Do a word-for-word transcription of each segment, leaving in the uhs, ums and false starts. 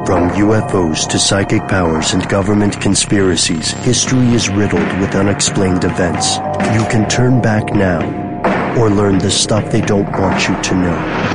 From U F Os to psychic powers and government conspiracies, history is riddled with unexplained events. You can turn back now, or learn the stuff they don't want you to know.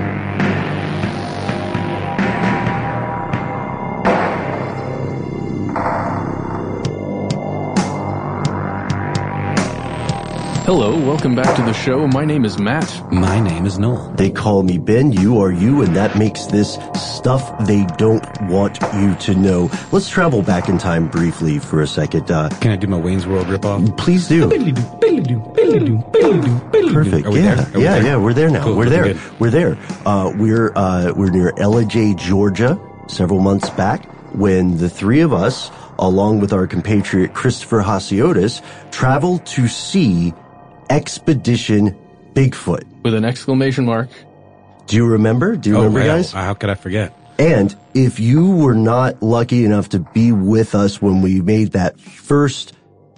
Hello, welcome back to the show. My name is Matt. My name is Noel. They call me Ben, you are you, and that makes this stuff they don't want you to know. Let's travel back in time briefly for a second. Uh, Can I do my Wayne's World ripoff? Please do. Perfect. Are we yeah, there? Are we yeah, there? yeah. We're there now. Cool, we're there. good. We're there. Uh, we're uh, we're near Ellijay, Georgia, several months back, when the three of us, along with our compatriot Christopher Hasiotis, traveled to see Expedition Bigfoot. With an exclamation mark. Do you remember? Do you Oh, remember, right. guys? How could I forget? And if you were not lucky enough to be with us when we made that first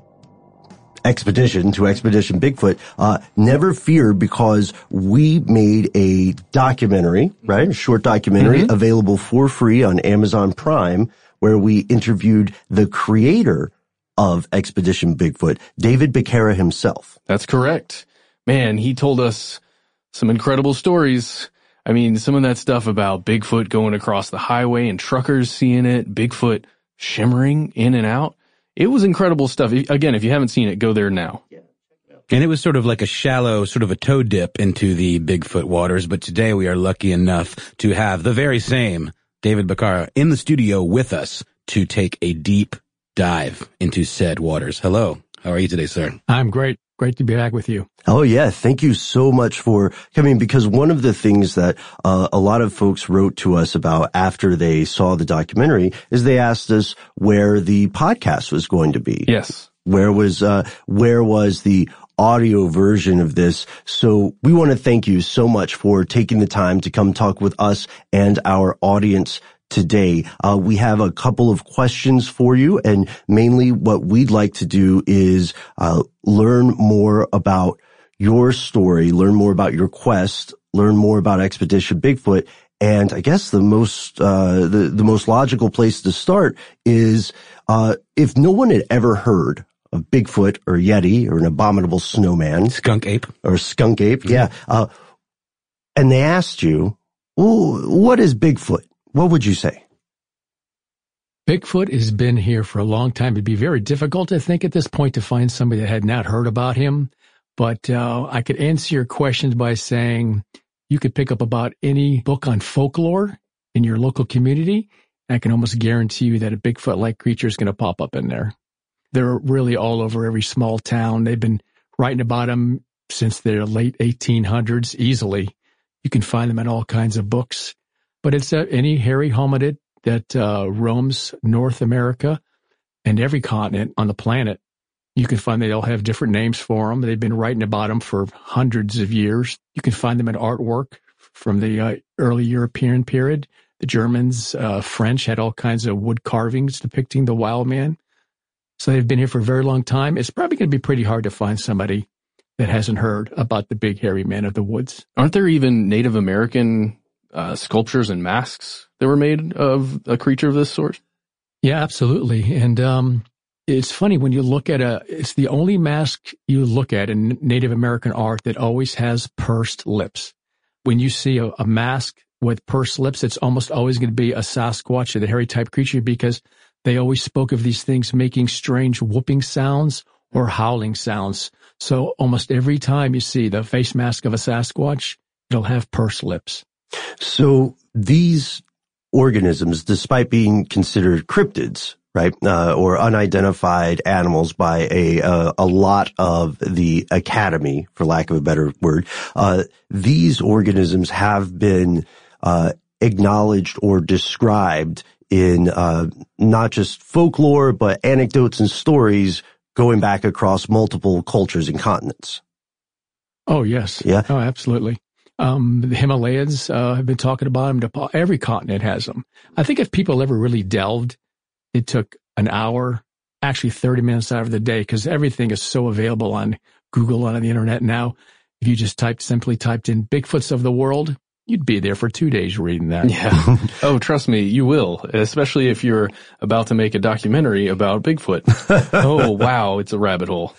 expedition to Expedition Bigfoot, uh, never fear, because we made a documentary, right? A short documentary Mm-hmm. available for free on Amazon Prime, where we interviewed the creator of Expedition Bigfoot, David Becerra himself. That's correct. Man, he told us some incredible stories. I mean, some of that stuff about Bigfoot going across the highway and truckers seeing it, Bigfoot shimmering in and out. It was incredible stuff. Again, if you haven't seen it, go there now. And it was sort of like a shallow, sort of a toe dip into the Bigfoot waters. But today we are lucky enough to have the very same David Becerra in the studio with us to take a deep dive into said waters. Hello. How are you today, sir? I'm great. Great to be back with you. Oh, yeah. Thank you so much for coming, because one of the things that uh, a lot of folks wrote to us about after they saw the documentary is they asked us where the podcast was going to be. Yes. Where was, uh, where was the audio version of this? So we want to thank you so much for taking the time to come talk with us and our audience today. Uh, we have a couple of questions for you, and mainly what we'd like to do is uh, learn more about your story, learn more about your quest, learn more about Expedition Bigfoot. And I guess the most uh, the the most logical place to start is uh, if no one had ever heard of Bigfoot or Yeti or an abominable snowman, Skunk ape. or skunk ape, yeah, uh, and they asked you, well, what is Bigfoot? What would you say? Bigfoot has been here for a long time. It'd be very difficult, I think, at this point to find somebody that had not heard about him. But uh, I could answer your questions by saying you could pick up about any book on folklore in your local community. I can almost guarantee you that a Bigfoot-like creature is going to pop up in there. They're really all over every small town. They've been writing about them since the late eighteen hundreds easily. You can find them in all kinds of books. But it's uh, any hairy hominid that uh, roams North America and every continent on the planet. You can find they all have different names for them. They've been writing about them for hundreds of years. You can find them in artwork from the uh, early European period. The Germans, uh, French had all kinds of wood carvings depicting the wild man. So they've been here for a very long time. It's probably going to be pretty hard to find somebody that hasn't heard about the big hairy man of the woods. Aren't there even Native American uh, sculptures and masks that were made of a creature of this sort? Yeah, absolutely. And um, it's funny when you look at a, it's the only mask you look at in Native American art that always has pursed lips. When you see a, a mask with pursed lips, it's almost always going to be a Sasquatch or the hairy type creature, because they always spoke of these things making strange whooping sounds or howling sounds. So almost every time you see the face mask of a Sasquatch, it'll have pursed lips. So these organisms, despite being considered cryptids, right, uh, or unidentified animals by a uh, a lot of the academy, for lack of a better word, uh, these organisms have been uh, acknowledged or described in uh, not just folklore, but anecdotes and stories going back across multiple cultures and continents. Oh, yes. Yeah. Oh, absolutely. Um, the Himalayas uh, have been talking about them. Every continent has them. I think if people ever really delved, it took an hour, actually thirty minutes out of the day, because everything is so available on Google and on the internet now. If you just typed, simply typed in Bigfoots of the world, you'd be there for two days reading that. Yeah. Oh, trust me, you will, especially if you're about to make a documentary about Bigfoot. Oh, wow, it's a rabbit hole.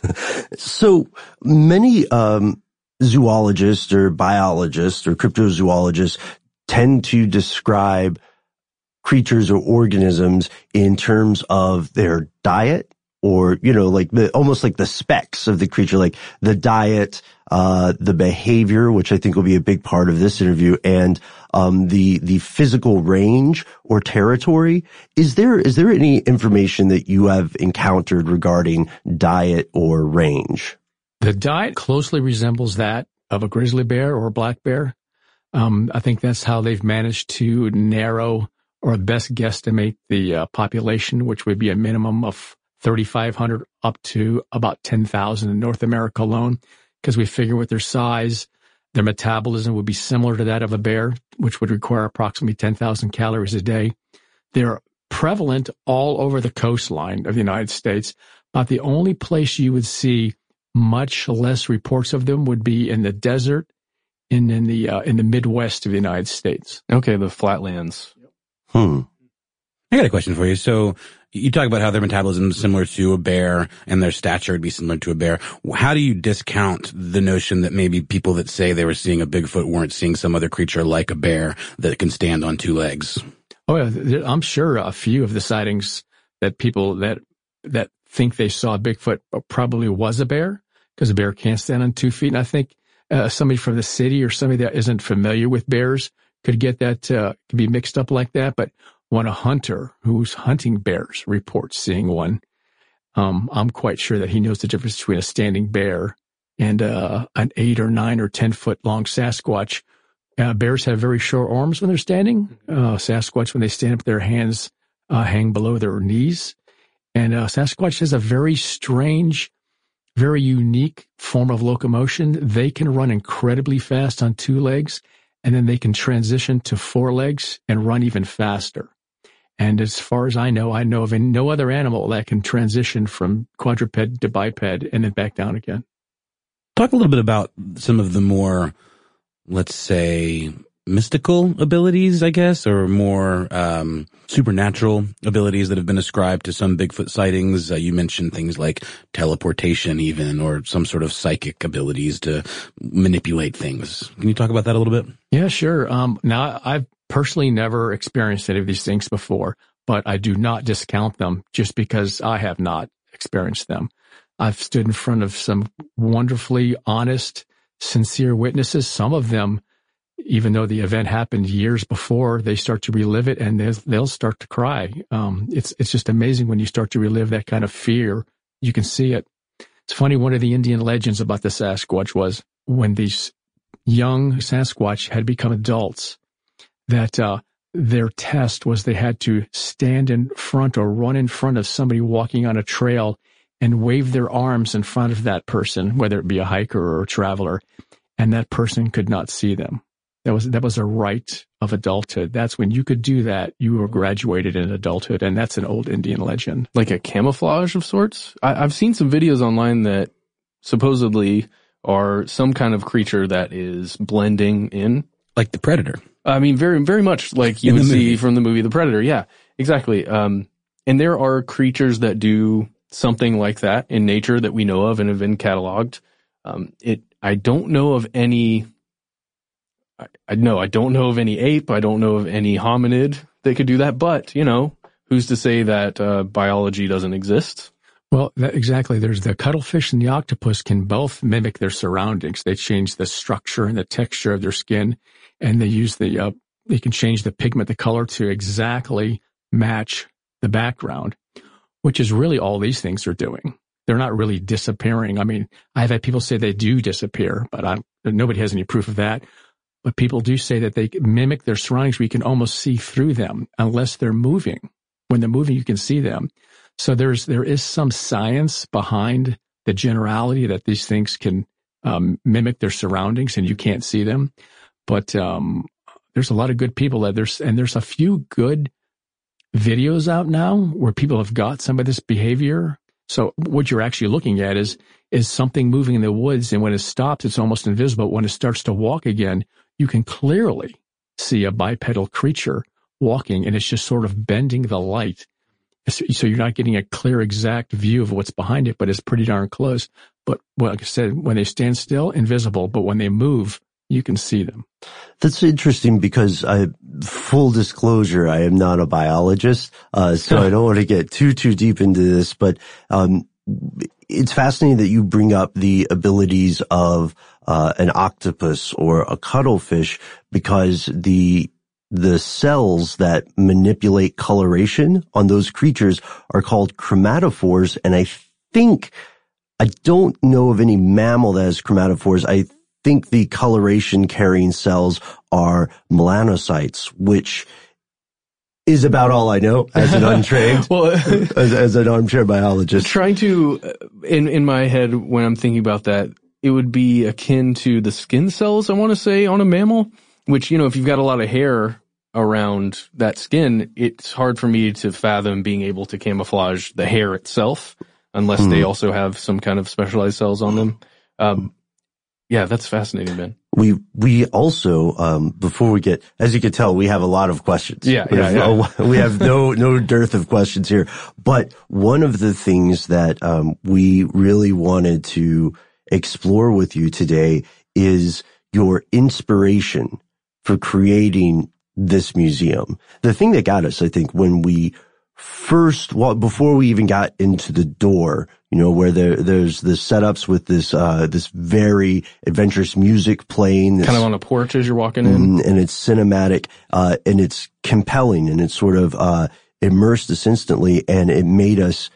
So many um zoologists or biologists or cryptozoologists tend to describe creatures or organisms in terms of their diet, or, you know, like the, almost like the specs of the creature, like the diet, uh, the behavior, which I think will be a big part of this interview, and, um, the, the physical range or territory. Is there, is there any information that you have encountered regarding diet or range? The diet closely resembles that of a grizzly bear or a black bear. Um, I think that's how they've managed to narrow or best guesstimate the uh, population, which would be a minimum of thirty-five hundred up to about ten thousand in North America alone, because we figure with their size, their metabolism would be similar to that of a bear, which would require approximately ten thousand calories a day. They're prevalent all over the coastline of the United States, but the only place you would see much less reports of them would be in the desert and in the uh, in the Midwest of the United States. Okay, the flatlands. Hmm. I got a question for you. So you talk about how their metabolism is similar to a bear and their stature would be similar to a bear. How do you discount the notion that maybe people that say they were seeing a Bigfoot weren't seeing some other creature like a bear that can stand on two legs? Oh, yeah, I'm sure a few of the sightings that people that that think they saw Bigfoot probably was a bear, because a bear can't stand on two feet. And I think uh, somebody from the city or somebody that isn't familiar with bears could get that, uh, could be mixed up like that. But when a hunter who's hunting bears reports seeing one, um, I'm quite sure that he knows the difference between a standing bear and uh, an eight or nine or ten foot long Sasquatch. Uh, bears have very short arms when they're standing. Uh, Sasquatch, when they stand up, their hands uh, hang below their knees. And uh, Sasquatch has a very strange, very unique form of locomotion. They can run incredibly fast on two legs, and then they can transition to four legs and run even faster. And as far as I know, I know of no other animal that can transition from quadruped to biped and then back down again. Talk a little bit about some of the more, let's say, mystical abilities, I guess, or more um supernatural abilities that have been ascribed to some Bigfoot sightings. Uh, you mentioned things like teleportation even, or some sort of psychic abilities to manipulate things. Can you talk about that a little bit? Yeah, sure. Um, now, I've personally never experienced any of these things before, but I do not discount them just because I have not experienced them. I've stood in front of some wonderfully honest, sincere witnesses. Some of them, even though the event happened years before, they start to relive it and they'll start to cry. Um, it's, it's just amazing when you start to relive that kind of fear. You can see it. It's funny. One of the Indian legends about the Sasquatch was when these young Sasquatch had become adults, that, uh, their test was they had to stand in front or run in front of somebody walking on a trail and wave their arms in front of that person, whether it be a hiker or a traveler, and that person could not see them. That was, that was a rite of adulthood. That's when you could do that. You were graduated in adulthood. And that's an old Indian legend. Like a camouflage of sorts? I, I've seen some videos online that supposedly are some kind of creature that is blending in. Like the Predator. I mean, very, very much like you would see from the movie The Predator. Yeah, exactly. Um, and there are creatures that do something like that in nature that we know of and have been cataloged. Um, it, I don't know of any, I, I no, I don't know of any ape. I don't know of any hominid that could do that, but you know, who's to say that, uh, biology doesn't exist? Well, that, exactly. There's the cuttlefish and the octopus can both mimic their surroundings. They change the structure and the texture of their skin, and they use the, uh, they can change the pigment, the color to exactly match the background, which is really all these things are doing. They're not really disappearing. I mean, I've had people say they do disappear, but I'm, nobody has any proof of that. But people do say that they mimic their surroundings. We can almost see through them unless they're moving. When they're moving, you can see them. So there's, there is some science behind the generality that these things can, um, mimic their surroundings and you can't see them. But, um, there's a lot of good people that there's, and there's a few good videos out now where people have got some of this behavior. So what you're actually looking at is, is something moving in the woods. And when it stops, it's almost invisible. When it starts to walk again, you can clearly see a bipedal creature walking, and it's just sort of bending the light. So you're not getting a clear, exact view of what's behind it, but it's pretty darn close. But well, like I said, when they stand still, invisible, but when they move, you can see them. That's interesting because I, full disclosure, I am not a biologist, uh, so I don't want to get too, too deep into this, but, um, it's fascinating that you bring up the abilities of, uh, an octopus or a cuttlefish, because the, the cells that manipulate coloration on those creatures are called chromatophores. And I think, I don't know of any mammal that has chromatophores. I think the coloration carrying cells are melanocytes, which is about all I know as an untrained, well, as, as an armchair biologist. Trying to, in, in my head, when I'm thinking about that, it would be akin to the skin cells, I want to say, on a mammal, which, you know, if you've got a lot of hair around that skin, it's hard for me to fathom being able to camouflage the hair itself unless mm. they also have some kind of specialized cells on them. Um, yeah, that's fascinating, man. We, we also, um, before we get, as you can tell, we have a lot of questions. Yeah, we yeah, have, yeah. We have no, no dearth of questions here. But one of the things that, um, we really wanted to explore with you today is your inspiration for creating this museum. The thing that got us, I think, when we first, well, before we even got into the door, you know, where there, there's the setups with this, uh, this very adventurous music playing. This, kind of on a porch as you're walking in. And it's cinematic, uh, and it's compelling, and it sort of, uh, immersed us instantly, and it made us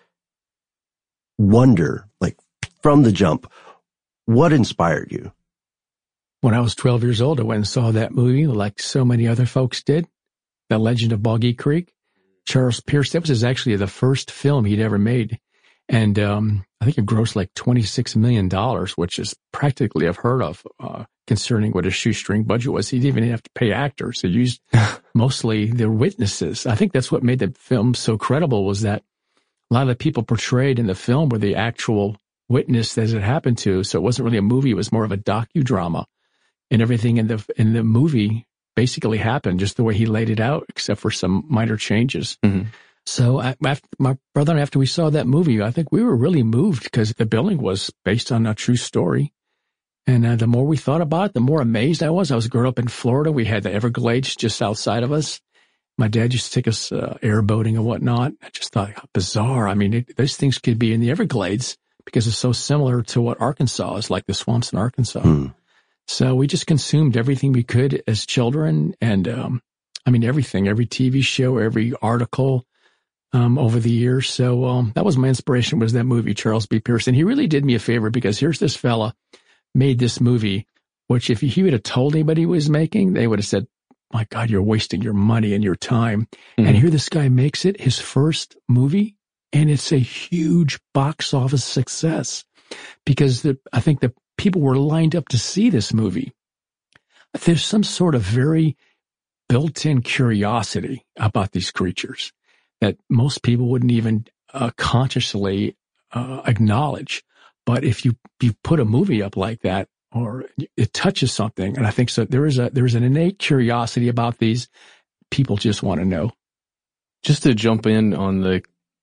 wonder, like, from the jump, what inspired you? When I was twelve years old, I went and saw that movie like so many other folks did, The Legend of Boggy Creek. Charles Pierce, that was his, actually the first film he'd ever made. And um I think it grossed like twenty-six million dollars, which is practically unheard of, uh, concerning what his shoestring budget was. He didn't even have to pay actors. He used mostly their witnesses. I think that's what made the film so credible, was that a lot of the people portrayed in the film were the actual witness that it happened to. So it wasn't really a movie. It was more of a docudrama. And everything in the in the movie basically happened just the way he laid it out, except for some minor changes. Mm-hmm. So I, after, my brother and I, after we saw that movie, I think we were really moved because the building was based on a true story. And uh, the more we thought about it, the more amazed I was. I was growing up in Florida. We had the Everglades just outside of us. My dad used to take us uh, airboating and whatnot. I just thought, how bizarre. I mean, it, those things could be in the Everglades because it's so similar to what Arkansas is like, the swamps in Arkansas. Hmm. So we just consumed everything we could as children. And, um, I mean, everything, every T V show, every article, um, over the years. So, um, that was my inspiration, was that movie, Charles B. Pierce. And he really did me a favor, because here's this fella made this movie, which if he would have told anybody he was making, they would have said, my God, you're wasting your money and your time. Mm-hmm. And here this guy makes it his first movie, and it's a huge box office success, because the, I think the people were lined up to see this movie. There's some sort of very built-in curiosity about these creatures that most people wouldn't even uh, consciously uh, acknowledge. But if you, you put a movie up like that, or it touches something, and I think so, there is a there is an innate curiosity about these. People just want to know. Just to jump in on the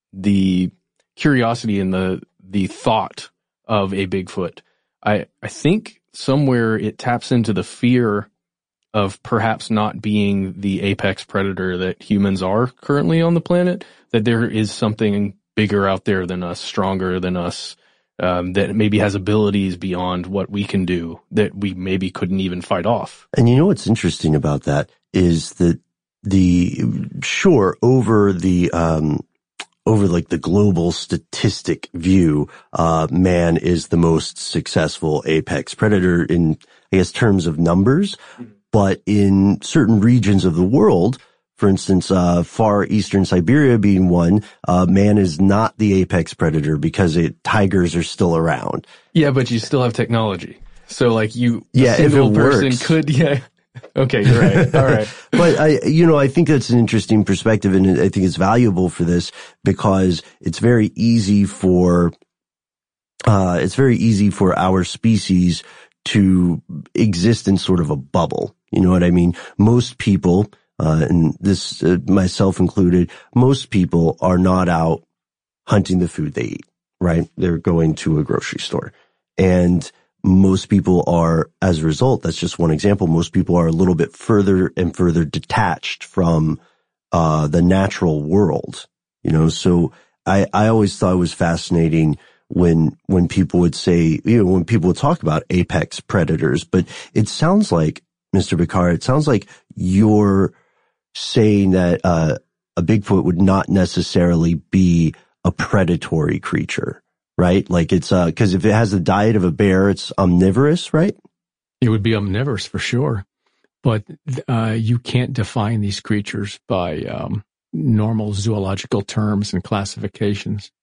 the curiosity and the the thought of a Bigfoot, I, I think somewhere it taps into the fear of perhaps not being the apex predator that humans are currently on the planet, that there is something bigger out there than us, stronger than us, um, that maybe has abilities beyond what we can do, that we maybe couldn't even fight off. And you know what's interesting about that is that the, sure, over the, um, over like the global statistic view, uh, man is the most successful apex predator in, I guess, terms of numbers. Mm-hmm. But in certain regions of the world, for instance, uh, far eastern Siberia being one, uh, man is not the apex predator because it, tigers are still around. Yeah, but you still have technology. So like you, yeah, a single if it person works. could, yeah. Okay, you're right. All right. But I, you know, I think that's an interesting perspective, and I think it's valuable for this because it's very easy for, uh, it's very easy for our species to exist in sort of a bubble. You know what I mean? Most people, uh, and this, uh, myself included, most people are not out hunting the food they eat, right? They're going to a grocery store. And most people are, as a result, that's just one example, most people are a little bit further and further detached from, uh, the natural world, you know? So I, I always thought it was fascinating when, when people would say, you know, when people would talk about apex predators, but it sounds like, Mister Bakar, it sounds like you're saying that, uh, a Bigfoot would not necessarily be a predatory creature, right? Like it's, uh, cause if it has the diet of a bear, it's omnivorous, right? It would be omnivorous for sure. But, uh, you can't define these creatures by, um, normal zoological terms and classifications.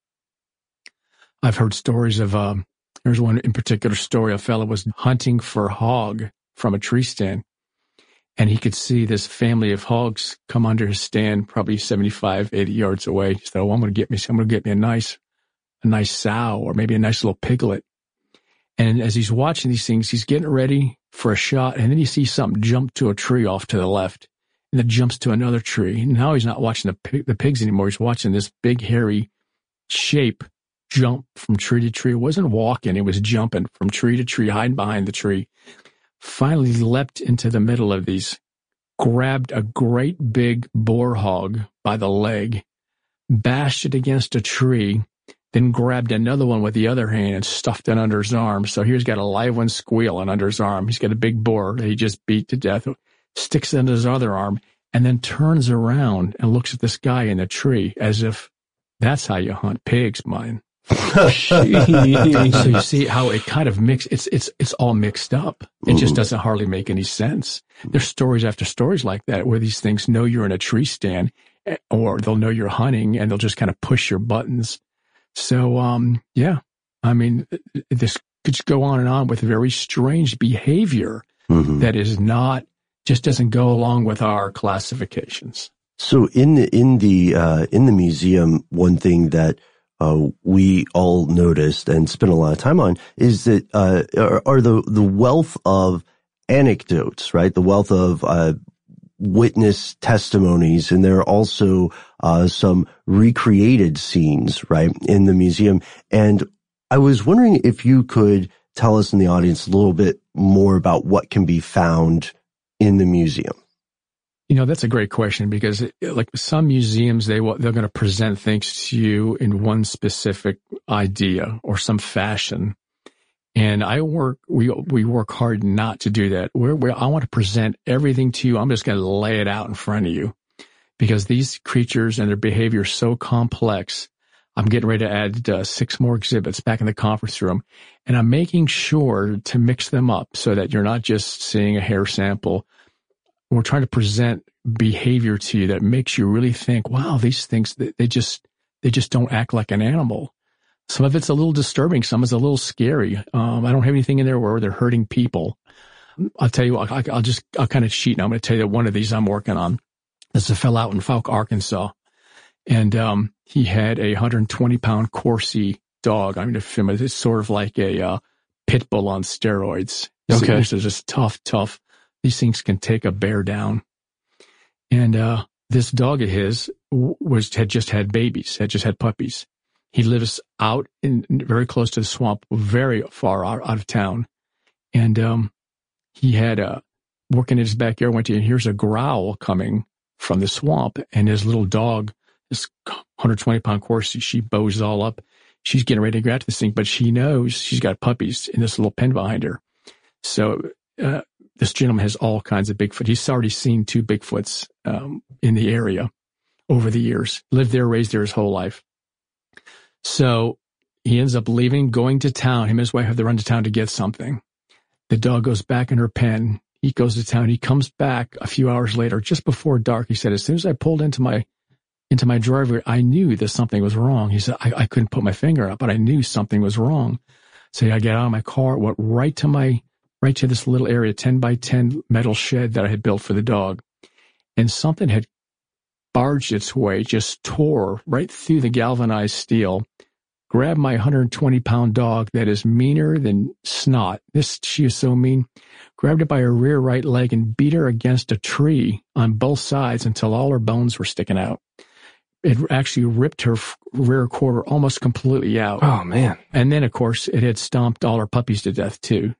I've heard stories of, um, there's one in particular story. A fellow was hunting for hog from a tree stand, and he could see this family of hogs come under his stand, probably seventy-five, eighty yards away. He said, oh, I'm going to get me, I'm going to get me a nice, a nice sow, or maybe a nice little piglet. And as he's watching these things, he's getting ready for a shot, and then he sees something jump to a tree off to the left, and then jumps to another tree. And now he's not watching the pig, the pigs anymore. He's watching this big, hairy shape jump from tree to tree. It wasn't walking, it was jumping from tree to tree, hiding behind the tree. Finally leapt into the middle of these, grabbed a great big boar hog by the leg, bashed it against a tree, then grabbed another one with the other hand and stuffed it under his arm. So here's got a live one squealing under his arm. He's got a big boar that he just beat to death, sticks it under his other arm, and then turns around and looks at this guy in the tree as if that's how you hunt pigs, mine. So you see how it kind of mix. It's it's it's all mixed up. It just doesn't hardly make any sense. There's stories after stories like that where these things know you're in a tree stand, or they'll know you're hunting and they'll just kind of push your buttons. So um yeah, I mean this could just go on and on with very strange behavior mm-hmm. that is not just doesn't go along with our classifications. So in the in the uh, in the museum, one thing that Uh, we all noticed and spent a lot of time on is that, uh, are, are the, the wealth of anecdotes, right? The wealth of, uh, witness testimonies. And there are also, uh, some recreated scenes, right, in the museum. And I was wondering if you could tell us in the audience a little bit more about what can be found in the museum. You know, that's a great question because, like some museums, they they're going to present things to you in one specific idea or some fashion, and I work we we work hard not to do that. We're, we're I want to present everything to you. I'm just going to lay it out in front of you because these creatures and their behavior is so complex. I'm getting ready to add uh, six more exhibits back in the conference room, and I'm making sure to mix them up so that you're not just seeing a hair sample. We're trying to present behavior to you that makes you really think, wow, these things, they just, they just don't act like an animal. Some of it's a little disturbing. Some is a little scary. Um, I don't have anything in there where they're hurting people. I'll tell you, I'll, I'll just, I'll kind of cheat. And I'm going to tell you that one of these I'm working on. There's a fellow out in Fouke, Arkansas. And, um, he had a one hundred twenty pound Corsi dog. I mean, it's sort of like a, uh, pit bull on steroids. Okay. So it's just tough, tough. These things can take a bear down. And uh this dog of his was had just had babies, had just had puppies. He lives out in very close to the swamp, very far out, out of town. And um he had uh working in his backyard, went to, and here's a growl coming from the swamp, and his little dog, this one hundred twenty pound Corsi, she bows all up. She's getting ready to go after this thing, but she knows she's got puppies in this little pen behind her. So uh this gentleman has all kinds of Bigfoot. He's already seen two Bigfoots um, in the area over the years. Lived there, raised there his whole life. So he ends up leaving, going to town. Him and his wife have to run to town to get something. The dog goes back in her pen. He goes to town. He comes back a few hours later, just before dark. He said, as soon as I pulled into my into my driveway, I knew that something was wrong. He said, I, I couldn't put my finger up, but I knew something was wrong. So I get out of my car, went right to my right to this little area, ten by ten metal shed that I had built for the dog. And something had barged its way, just tore right through the galvanized steel, grabbed my one hundred twenty pound dog that is meaner than snot. This, she is so mean. Grabbed it by her rear right leg and beat her against a tree on both sides until all her bones were sticking out. It actually ripped her rear quarter almost completely out. Oh, man. And then, of course, it had stomped all her puppies to death, too.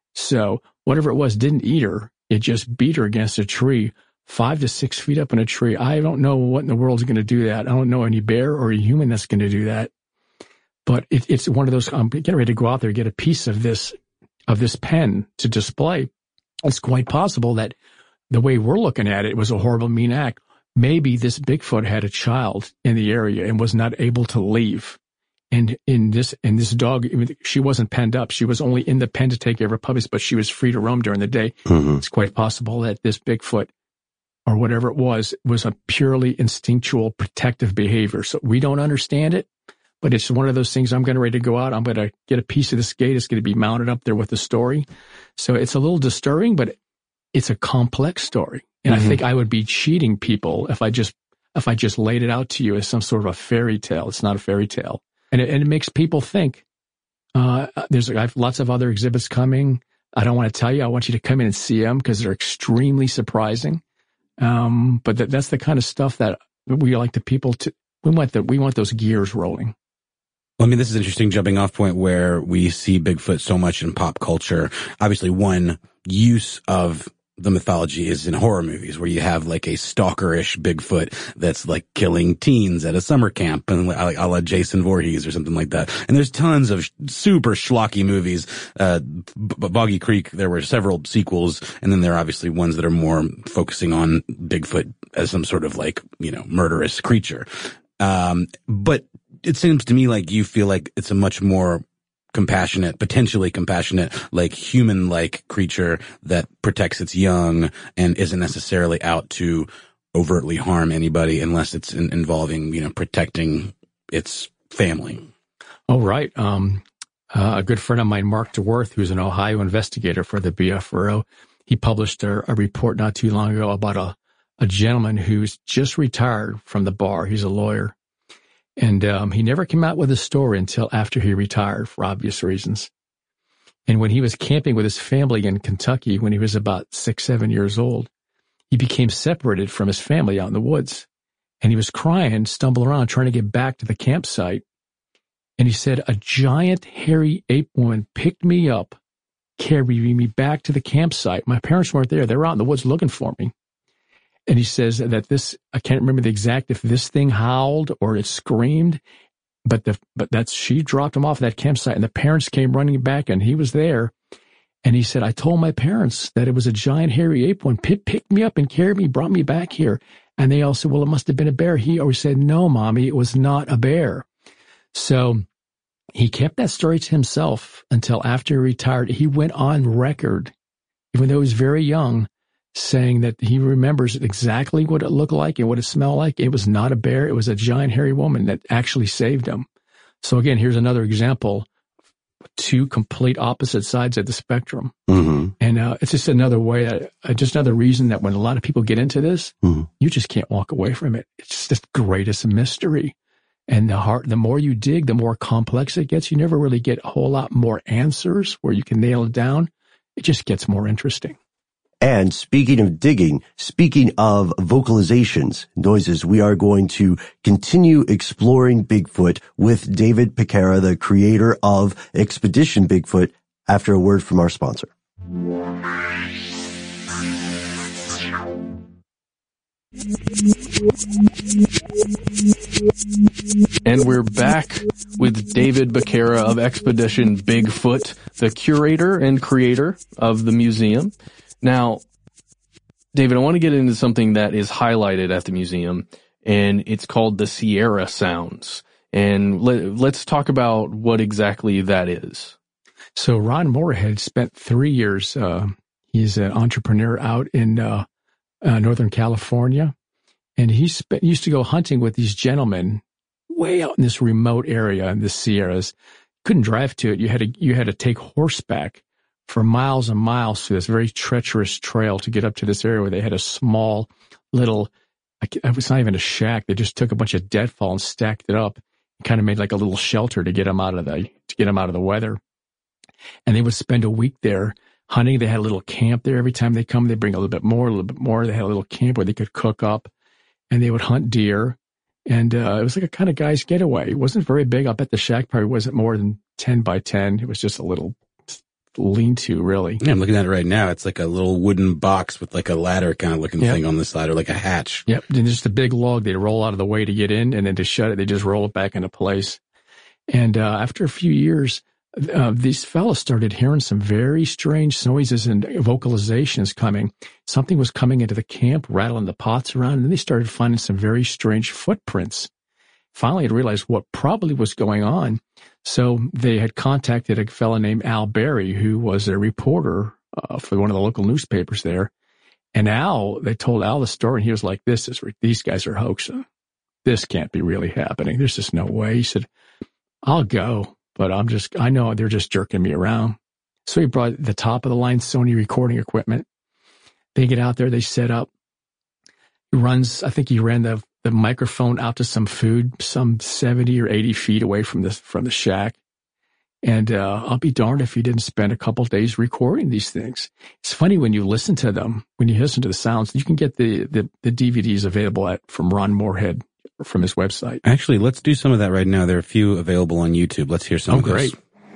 So whatever it was didn't eat her. It just beat her against a tree, five to six feet up in a tree. I don't know what in the world is going to do that. I don't know any bear or a human that's going to do that. But it, it's one of those, I'm getting ready to go out there and get a piece of this, of this pen to display. It's quite possible that the way we're looking at it, it was a horrible, mean act. Maybe this Bigfoot had a child in the area and was not able to leave. And in this, and this dog, she wasn't penned up. She was only in the pen to take care of her puppies, but she was free to roam during the day. Mm-hmm. It's quite possible that this Bigfoot, or whatever it was, was a purely instinctual protective behavior. So we don't understand it, but it's one of those things. I'm getting ready to go out. I'm going to get a piece of this gate. It's going to be mounted up there with the story. So it's a little disturbing, but it's a complex story. And mm-hmm. I think I would be cheating people if I just, if I just laid it out to you as some sort of a fairy tale. It's not a fairy tale. And it, and it makes people think. Uh, there's I have lots of other exhibits coming. I don't want to tell you. I want you to come in and see them because they're extremely surprising. Um, but that, that's the kind of stuff that we like the people to, we want the, we want those gears rolling. Well, I mean, this is an interesting jumping off point where we see Bigfoot so much in pop culture. Obviously, one use of the mythology is in horror movies where you have like a stalkerish Bigfoot that's like killing teens at a summer camp and like a la Jason Voorhees or something like that. And there's tons of super schlocky movies. Uh, B- Boggy Creek, there were several sequels, and then there are obviously ones that are more focusing on Bigfoot as some sort of like, you know, murderous creature. Um, but it seems to me like you feel like it's a much more compassionate, potentially compassionate, like human-like creature that protects its young and isn't necessarily out to overtly harm anybody unless it's in, involving, you know, protecting its family. Oh, right. Um, uh, a good friend of mine, Mark DeWorth, who's an Ohio investigator for the B F R O, he published a, a report not too long ago about a, a gentleman who's just retired from the bar. He's a lawyer. And um, he never came out with a story until after he retired for obvious reasons. And when he was camping with his family in Kentucky when he was about six, seven years old, he became separated from his family out in the woods. And he was crying, stumbling around, trying to get back to the campsite. And he said, a giant hairy ape woman picked me up, carried me back to the campsite. My parents weren't there. They were out in the woods looking for me. And he says that this, I can't remember the exact, if this thing howled or it screamed, but the, but that's, she dropped him off at that campsite and the parents came running back and he was there. And he said, I told my parents that it was a giant hairy ape one picked, picked me up and carried me, brought me back here. And they all said, well, it must have been a bear. He always said, no, mommy, it was not a bear. So he kept that story to himself until after he retired. He went on record, even though he was very young, saying that he remembers exactly what it looked like and what it smelled like. It was not a bear. It was a giant hairy woman that actually saved him. So again, here's another example, two complete opposite sides of the spectrum. Mm-hmm. And uh, it's just another way, uh, just another reason that when a lot of people get into this, mm-hmm. you just can't walk away from it. It's just the greatest mystery. And the heart, the more you dig, the more complex it gets. You never really get a whole lot more answers where you can nail it down. It just gets more interesting. And speaking of digging, speaking of vocalizations, noises, we are going to continue exploring Bigfoot with David Picara, the creator of Expedition Bigfoot, after a word from our sponsor. And we're back with David Picara of Expedition Bigfoot, the curator and creator of the museum. Now, David, I want to get into something that is highlighted at the museum, and it's called the Sierra Sounds. And let, let's talk about what exactly that is. So Ron Moorhead spent three years, uh, he's an entrepreneur out in uh, uh, Northern California, and he spent, used to go hunting with these gentlemen way out in this remote area in the Sierras. Couldn't drive to it. You had to, you had to take horseback for miles and miles through this very treacherous trail to get up to this area where they had a small little, it was not even a shack. They just took a bunch of deadfall and stacked it up. kind of made like a little shelter to get them out of the, to get them out of the weather. And they would spend a week there hunting. They had a little camp there. Every time they come, they bring a little bit more, a little bit more. They had a little camp where they could cook up, and they would hunt deer. And uh, it was like a kind of guy's getaway. It wasn't very big. I bet the shack probably wasn't more than ten by ten. It was just a little lean-to, really. Yeah, I'm looking at it right now. It's like a little wooden box with like a ladder kind of looking yep. thing on the side, or like a hatch. Yep, and just a big log. They'd roll out of the way to get in, and then to shut it, they just roll it back into place. And uh, after a few years, uh, these fellows started hearing some very strange noises and vocalizations coming. Something was coming into the camp, rattling the pots around, and then they started finding some very strange footprints. Finally, they realized what probably was going on. So they had contacted a fellow named Al Berry, who was a reporter uh, for one of the local newspapers there. And Al, they told Al the story, and he was like, "This is these guys are hoaxing. This can't be really happening. There's just no way." He said, "I'll go, but I'm just, I know they're just jerking me around." So he brought the top of the line Sony recording equipment. They get out there, they set up. He runs, I think he ran the the microphone out to some food, some seventy or eighty feet away from the, from the shack. And, uh, I'll be darned if he didn't spend a couple of days recording these things. It's funny when you listen to them, when you listen to the sounds, you can get the, the, the D V Ds available at, from Ron Moorhead from his website. Actually, let's do some of that right now. There are a few available on YouTube. Let's hear some oh, of those. Great.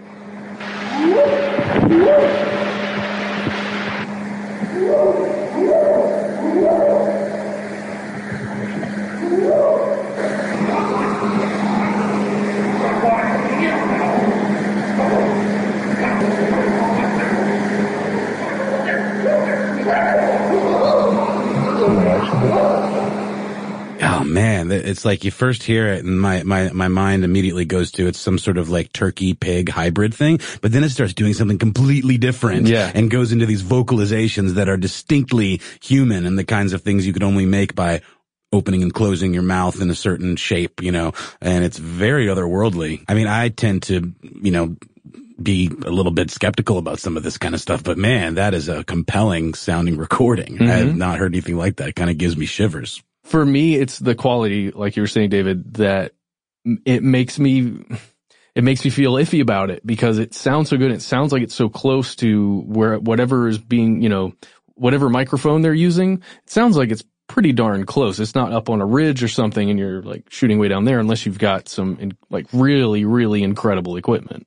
Oh man, it's like you first hear it and my, my, my mind immediately goes to it's some sort of like turkey pig hybrid thing, but then it starts doing something completely different yeah. and goes into these vocalizations that are distinctly human and the kinds of things you could only make by opening and closing your mouth in a certain shape, you know, and it's very otherworldly. I mean, I tend to, you know, be a little bit skeptical about some of this kind of stuff, but man, that is a compelling sounding recording. Mm-hmm. I have not heard anything like that. It kind of gives me shivers. For me, it's the quality, like you were saying, David, that it makes me, it makes me feel iffy about it because it sounds so good. It sounds like it's so close to where whatever is being, you know, whatever microphone they're using. It sounds like it's pretty darn close. It's not up on a ridge or something and you're like shooting way down there unless you've got some in, like really, really incredible equipment.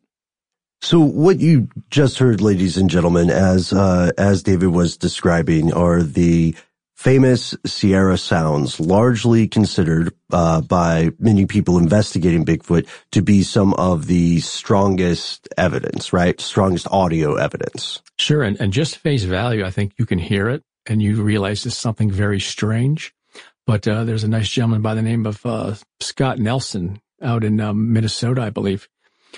So what you just heard, ladies and gentlemen, as, uh, as David was describing, are the famous Sierra sounds, largely considered uh, by many people investigating Bigfoot to be some of the strongest evidence, right? Strongest audio evidence. Sure, and, and just face value, I think you can hear it and you realize it's something very strange. But uh, there's a nice gentleman by the name of uh, Scott Nelson out in um, Minnesota, I believe,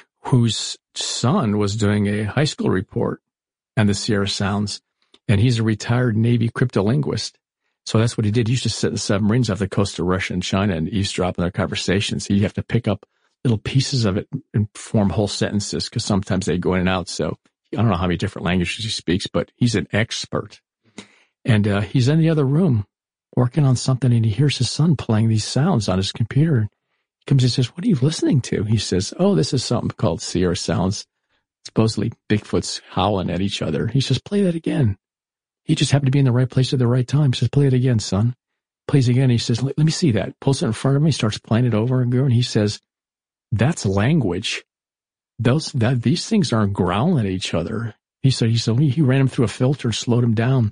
whose son was doing a high school report on the Sierra sounds, and he's a retired Navy cryptolinguist. So that's what he did. He used to sit in submarines off the coast of Russia and China and eavesdrop on their conversations. So you have to pick up little pieces of it and form whole sentences because sometimes they go in and out. So I don't know how many different languages he speaks, but he's an expert. And uh, he's in the other room working on something, and he hears his son playing these sounds on his computer. He comes and says, "What are you listening to?" He says, "Oh, this is something called Sierra sounds. Supposedly Bigfoot's howling at each other." He says, "Play that again." He just happened to be in the right place at the right time. He says, "Play it again, son." Plays again. He says, "Let me see that." Pulls it in front of me, starts playing it over and over. And he says, "That's language. Those, that, these things aren't growling at each other." He said, he said, he ran them through a filter, slowed them down.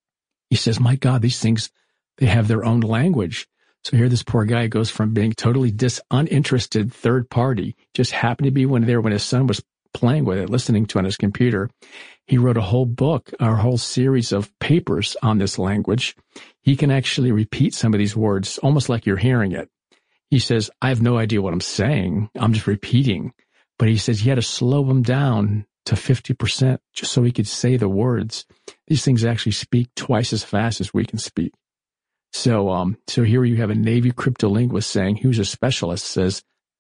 He says, "My God, these things, they have their own language." So here this poor guy goes from being totally dis, uninterested third party, just happened to be when there when his son was playing with it, listening to it on his computer. He wrote a whole book, a whole series of papers on this language. He can actually repeat some of these words almost like you're hearing it. He says, "I have no idea what I'm saying. I'm just repeating." But he says he had to slow them down to fifty percent just so he could say the words. These things actually speak twice as fast as we can speak. So, um, so here you have a Navy cryptolinguist saying, who's a specialist, says,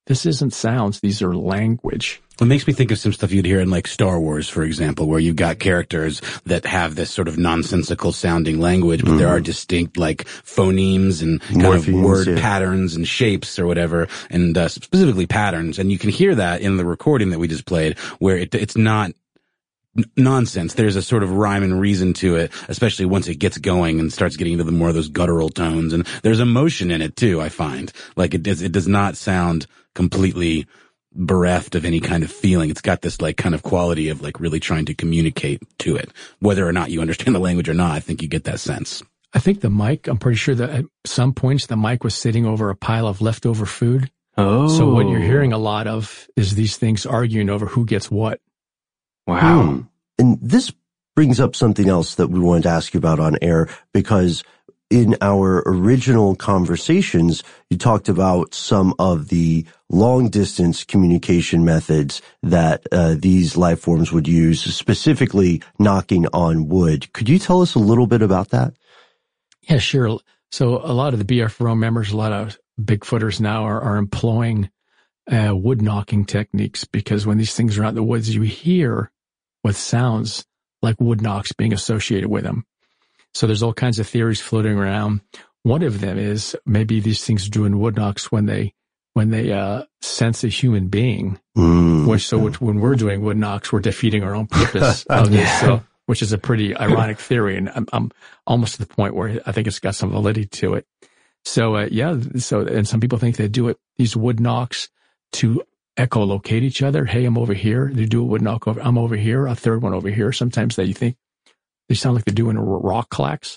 This isn't sounds. These are language. It makes me think of some stuff you'd hear in like Star Wars, for example, where you've got characters that have this sort of nonsensical sounding language, but mm. there are distinct like phonemes and kind Morphemes, of word yeah. patterns and shapes or whatever, and uh, specifically patterns. And you can hear that in the recording that we just played, where it, it's not n- nonsense. There's a sort of rhyme and reason to it, especially once it gets going and starts getting into the more of those guttural tones. And there's emotion in it too, I find. Like it does, it does not sound completely bereft of any kind of feeling. It's got this like kind of quality of like really trying to communicate to it. Whether or not you understand the language or not, I think you get that sense. I think the mic, I'm pretty sure that at some points the mic was sitting over a pile of leftover food. Oh. So what you're hearing a lot of is these things arguing over who gets what. Wow. Hmm. And this brings up something else that we wanted to ask you about on air, because in our original conversations, you talked about some of the long-distance communication methods that uh, these life forms would use, specifically knocking on wood. Could you tell us a little bit about that? Yeah, sure. So a lot of the B F R O members, a lot of Bigfooters now are, are employing uh, wood knocking techniques, because when these things are out in the woods, you hear what sounds like wood knocks being associated with them. So there's all kinds of theories floating around. One of them is maybe these things are doing wood knocks when they when they uh, sense a human being. Mm. Which so which, when we're doing wood knocks, we're defeating our own purpose of this. So, which is a pretty ironic theory, and I'm, I'm almost to the point where I think it's got some validity to it. So uh, yeah, so and some people think they do it these wood knocks to echolocate each other. Hey, I'm over here. They do a wood knock over. I'm over here. A third one over here. Sometimes they think. They sound like they're doing rock clacks.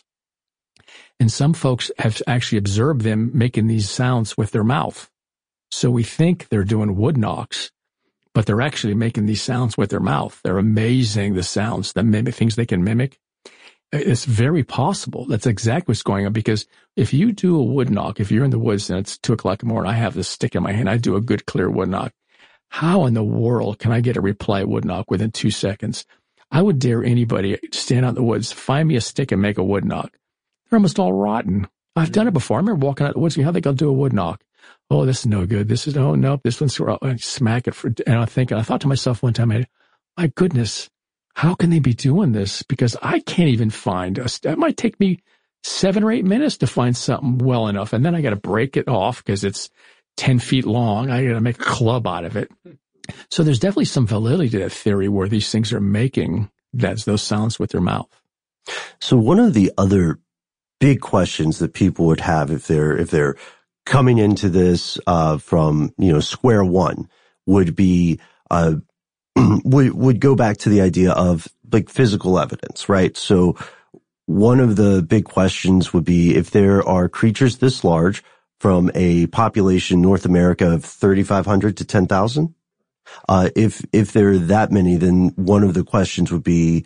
And some folks have actually observed them making these sounds with their mouth. So we think they're doing wood knocks, but they're actually making these sounds with their mouth. They're amazing, the sounds, the mimic, things they can mimic. It's very possible. That's exactly what's going on, because if you do a wood knock, if you're in the woods and it's two o'clock in the morning, I have this stick in my hand, I do a good clear wood knock. How in the world can I get a reply wood knock within two seconds? I would dare anybody to stand out in the woods, find me a stick and make a wood knock. They're almost all rotten. I've done it before. I remember walking out the woods, how they go do a wood knock. Oh, this is no good. This is, oh, nope, this one's, oh, I smack it for, and I think, I thought to myself one time, I, my goodness, how can they be doing this? Because I can't even find a, it might take me seven or eight minutes to find something well enough. And then I got to break it off because it's ten feet long. I got to make a club out of it. So there's definitely some validity to that theory where these things are making that's those sounds with their mouth. So one of the other big questions that people would have if they're if they're coming into this uh from, you know, square one would be uh would would go back to the idea of like physical evidence, right? So one of the big questions would be if there are creatures this large from a population in North America of thirty-five hundred to ten thousand. Uh, if, if there are that many, then one of the questions would be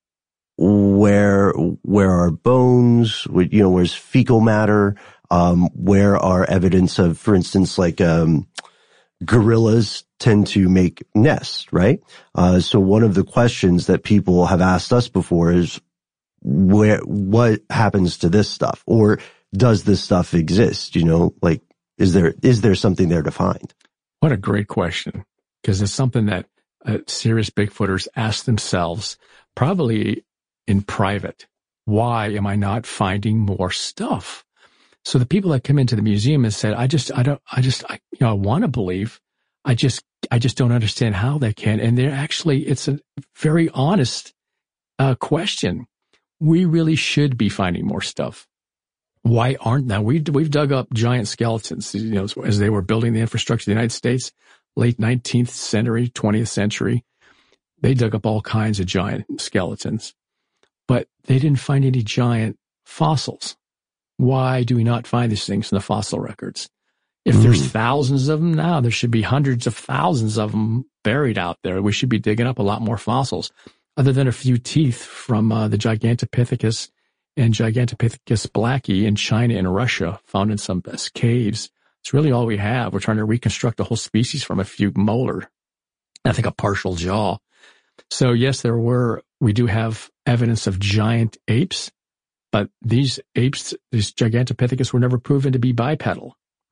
where, where are bones? You know, where's fecal matter? Um, where are evidence of, for instance, like, um, gorillas tend to make nests, right? Uh, so one of the questions that people have asked us before is where, what happens to this stuff? Or does this stuff exist? You know, like, is there, is there something there to find? What a great question. Because it's something that uh, serious Bigfooters ask themselves, probably in private. Why am I not finding more stuff? So the people that come into the museum and said, I just, I don't, I just, I, you know, I want to believe. I just, I just don't understand how they can. And they're actually, it's a very honest uh, question. We really should be finding more stuff. Why aren't now? We, we've dug up giant skeletons, you know, as they were building the infrastructure of the United States. Late nineteenth century, twentieth century, they dug up all kinds of giant skeletons, but they didn't find any giant fossils. Why do we not find these things in the fossil records? If mm. there's thousands of them now, there should be hundreds of thousands of them buried out there. We should be digging up a lot more fossils, other than a few teeth from uh, the Gigantopithecus and Gigantopithecus blacki in China and Russia, found in some caves. It's really all we have. We're trying to reconstruct a whole species from a few molar, I think a partial jaw. So yes, there were, we do have evidence of giant apes, but these apes, these Gigantopithecus were never proven to be bipedal.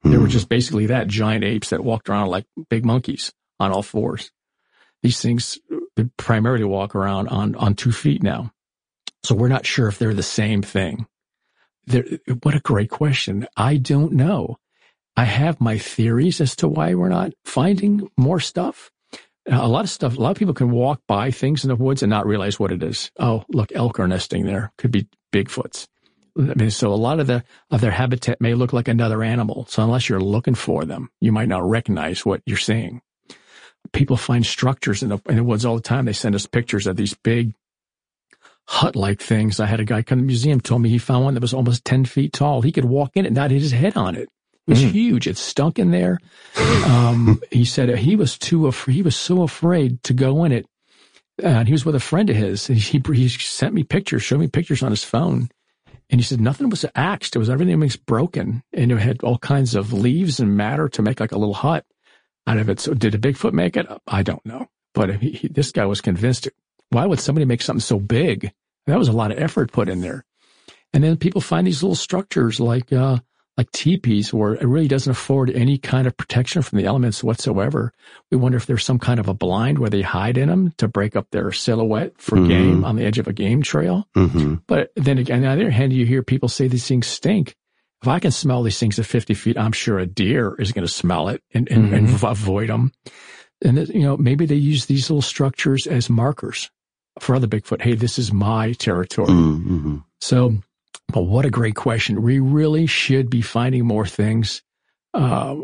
They were just basically that, giant apes that walked around like big monkeys on all fours. These things they primarily walk around on, on two feet now. So we're not sure if they're the same thing. They're, what a great question. I don't know. I have my theories as to why we're not finding more stuff. A lot of stuff, a lot of people can walk by things in the woods and not realize what it is. Oh, look, elk are nesting there. Could be Bigfoots. I mean, so a lot of the of their habitat may look like another animal. So unless you're looking for them, you might not recognize what you're seeing. People find structures in the in the woods all the time. They send us pictures of these big hut-like things. I had a guy come to the museum, told me he found one that was almost ten feet tall. He could walk in it and not hit his head on it. It was mm. huge. It stunk in there. Um, he said he was too af- he was so afraid to go in it. Uh, and he was with a friend of his. And he he sent me pictures, showed me pictures on his phone. And he said nothing was axed. It was everything was broken, and it had all kinds of leaves and matter to make like a little hut out of it. So did a Bigfoot make it? I don't know. But he, he, this guy was convinced. Why would somebody make something so big? That was a lot of effort put in there. And then people find these little structures like uh like teepees where it really doesn't afford any kind of protection from the elements whatsoever. We wonder if there's some kind of a blind where they hide in them to break up their silhouette for mm-hmm. game on the edge of a game trail. Mm-hmm. But then again, on the other hand, you hear people say these things stink. If I can smell these things at fifty feet, I'm sure a deer is going to smell it and, and, mm-hmm. and avoid them. And, you know, maybe they use these little structures as markers for other Bigfoot. Hey, this is my territory. Mm-hmm. So, but what a great question. We really should be finding more things, uh,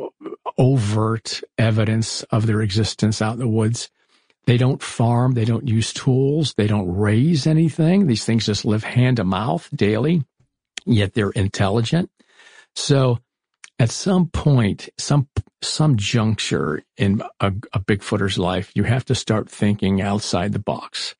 overt evidence of their existence out in the woods. They don't farm. They don't use tools. They don't raise anything. These things just live hand to mouth daily, yet they're intelligent. So at some point, some some juncture in a, a Bigfooter's life, you have to start thinking outside the box.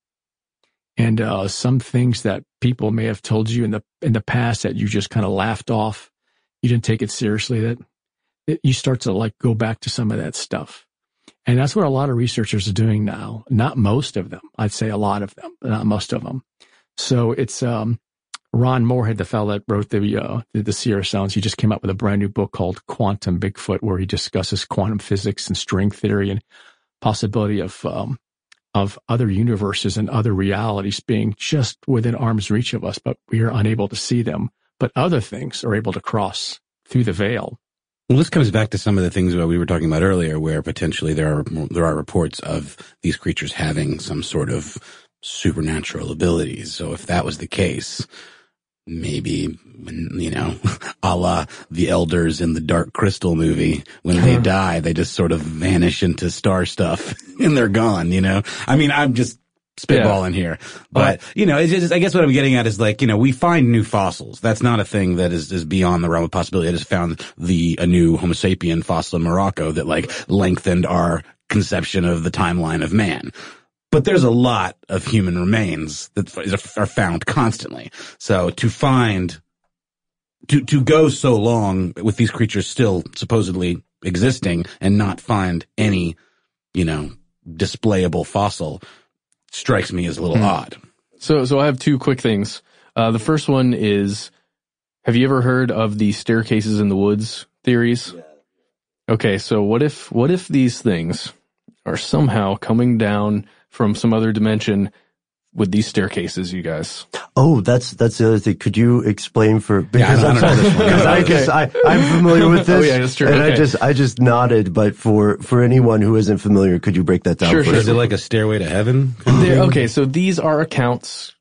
And uh, some things that people may have told you in the in the past that you just kind of laughed off, you didn't take it seriously, that, that you start to like go back to some of that stuff. And that's what a lot of researchers are doing now. Not most of them. I'd say a lot of them, but not most of them. So it's um, Ron Moorhead, the fellow that wrote the, uh, the the Sierra Sounds. He just came out with a brand new book called Quantum Bigfoot, where he discusses quantum physics and string theory and possibility of um, of other universes and other realities being just within arm's reach of us, but we are unable to see them. But other things are able to cross through the veil. Well, this comes back to some of the things that we were talking about earlier, where potentially there are there are reports of these creatures having some sort of supernatural abilities. So if that was the case, maybe, you know, a la the elders in the Dark Crystal movie, when they die, they just sort of vanish into star stuff and they're gone, you know? I mean, I'm just spitballing yeah. here, but, you know, it's just, I guess what I'm getting at is like, you know, we find new fossils. That's not a thing that is, is beyond the realm of possibility. I just found the, a new Homo sapien fossil in Morocco that like lengthened our conception of the timeline of man. But there's a lot of human remains that are found constantly. So to find, to, to go so long with these creatures still supposedly existing and not find any, you know, displayable fossil strikes me as a little hmm. odd. So, so I have two quick things. Uh, the first one is, have you ever heard of the staircases in the woods theories? Okay. So what if, what if these things are somehow coming down from some other dimension with these staircases, you guys? Oh, that's that's the other thing. Could you explain for because yeah, I'm sorry, because I just I I'm familiar with this, oh, yeah, that's true. and okay. I just I just nodded. But for for anyone who isn't familiar, could you break that down? Sure, for sure. us? Is it like a stairway to heaven? Okay, so these are accounts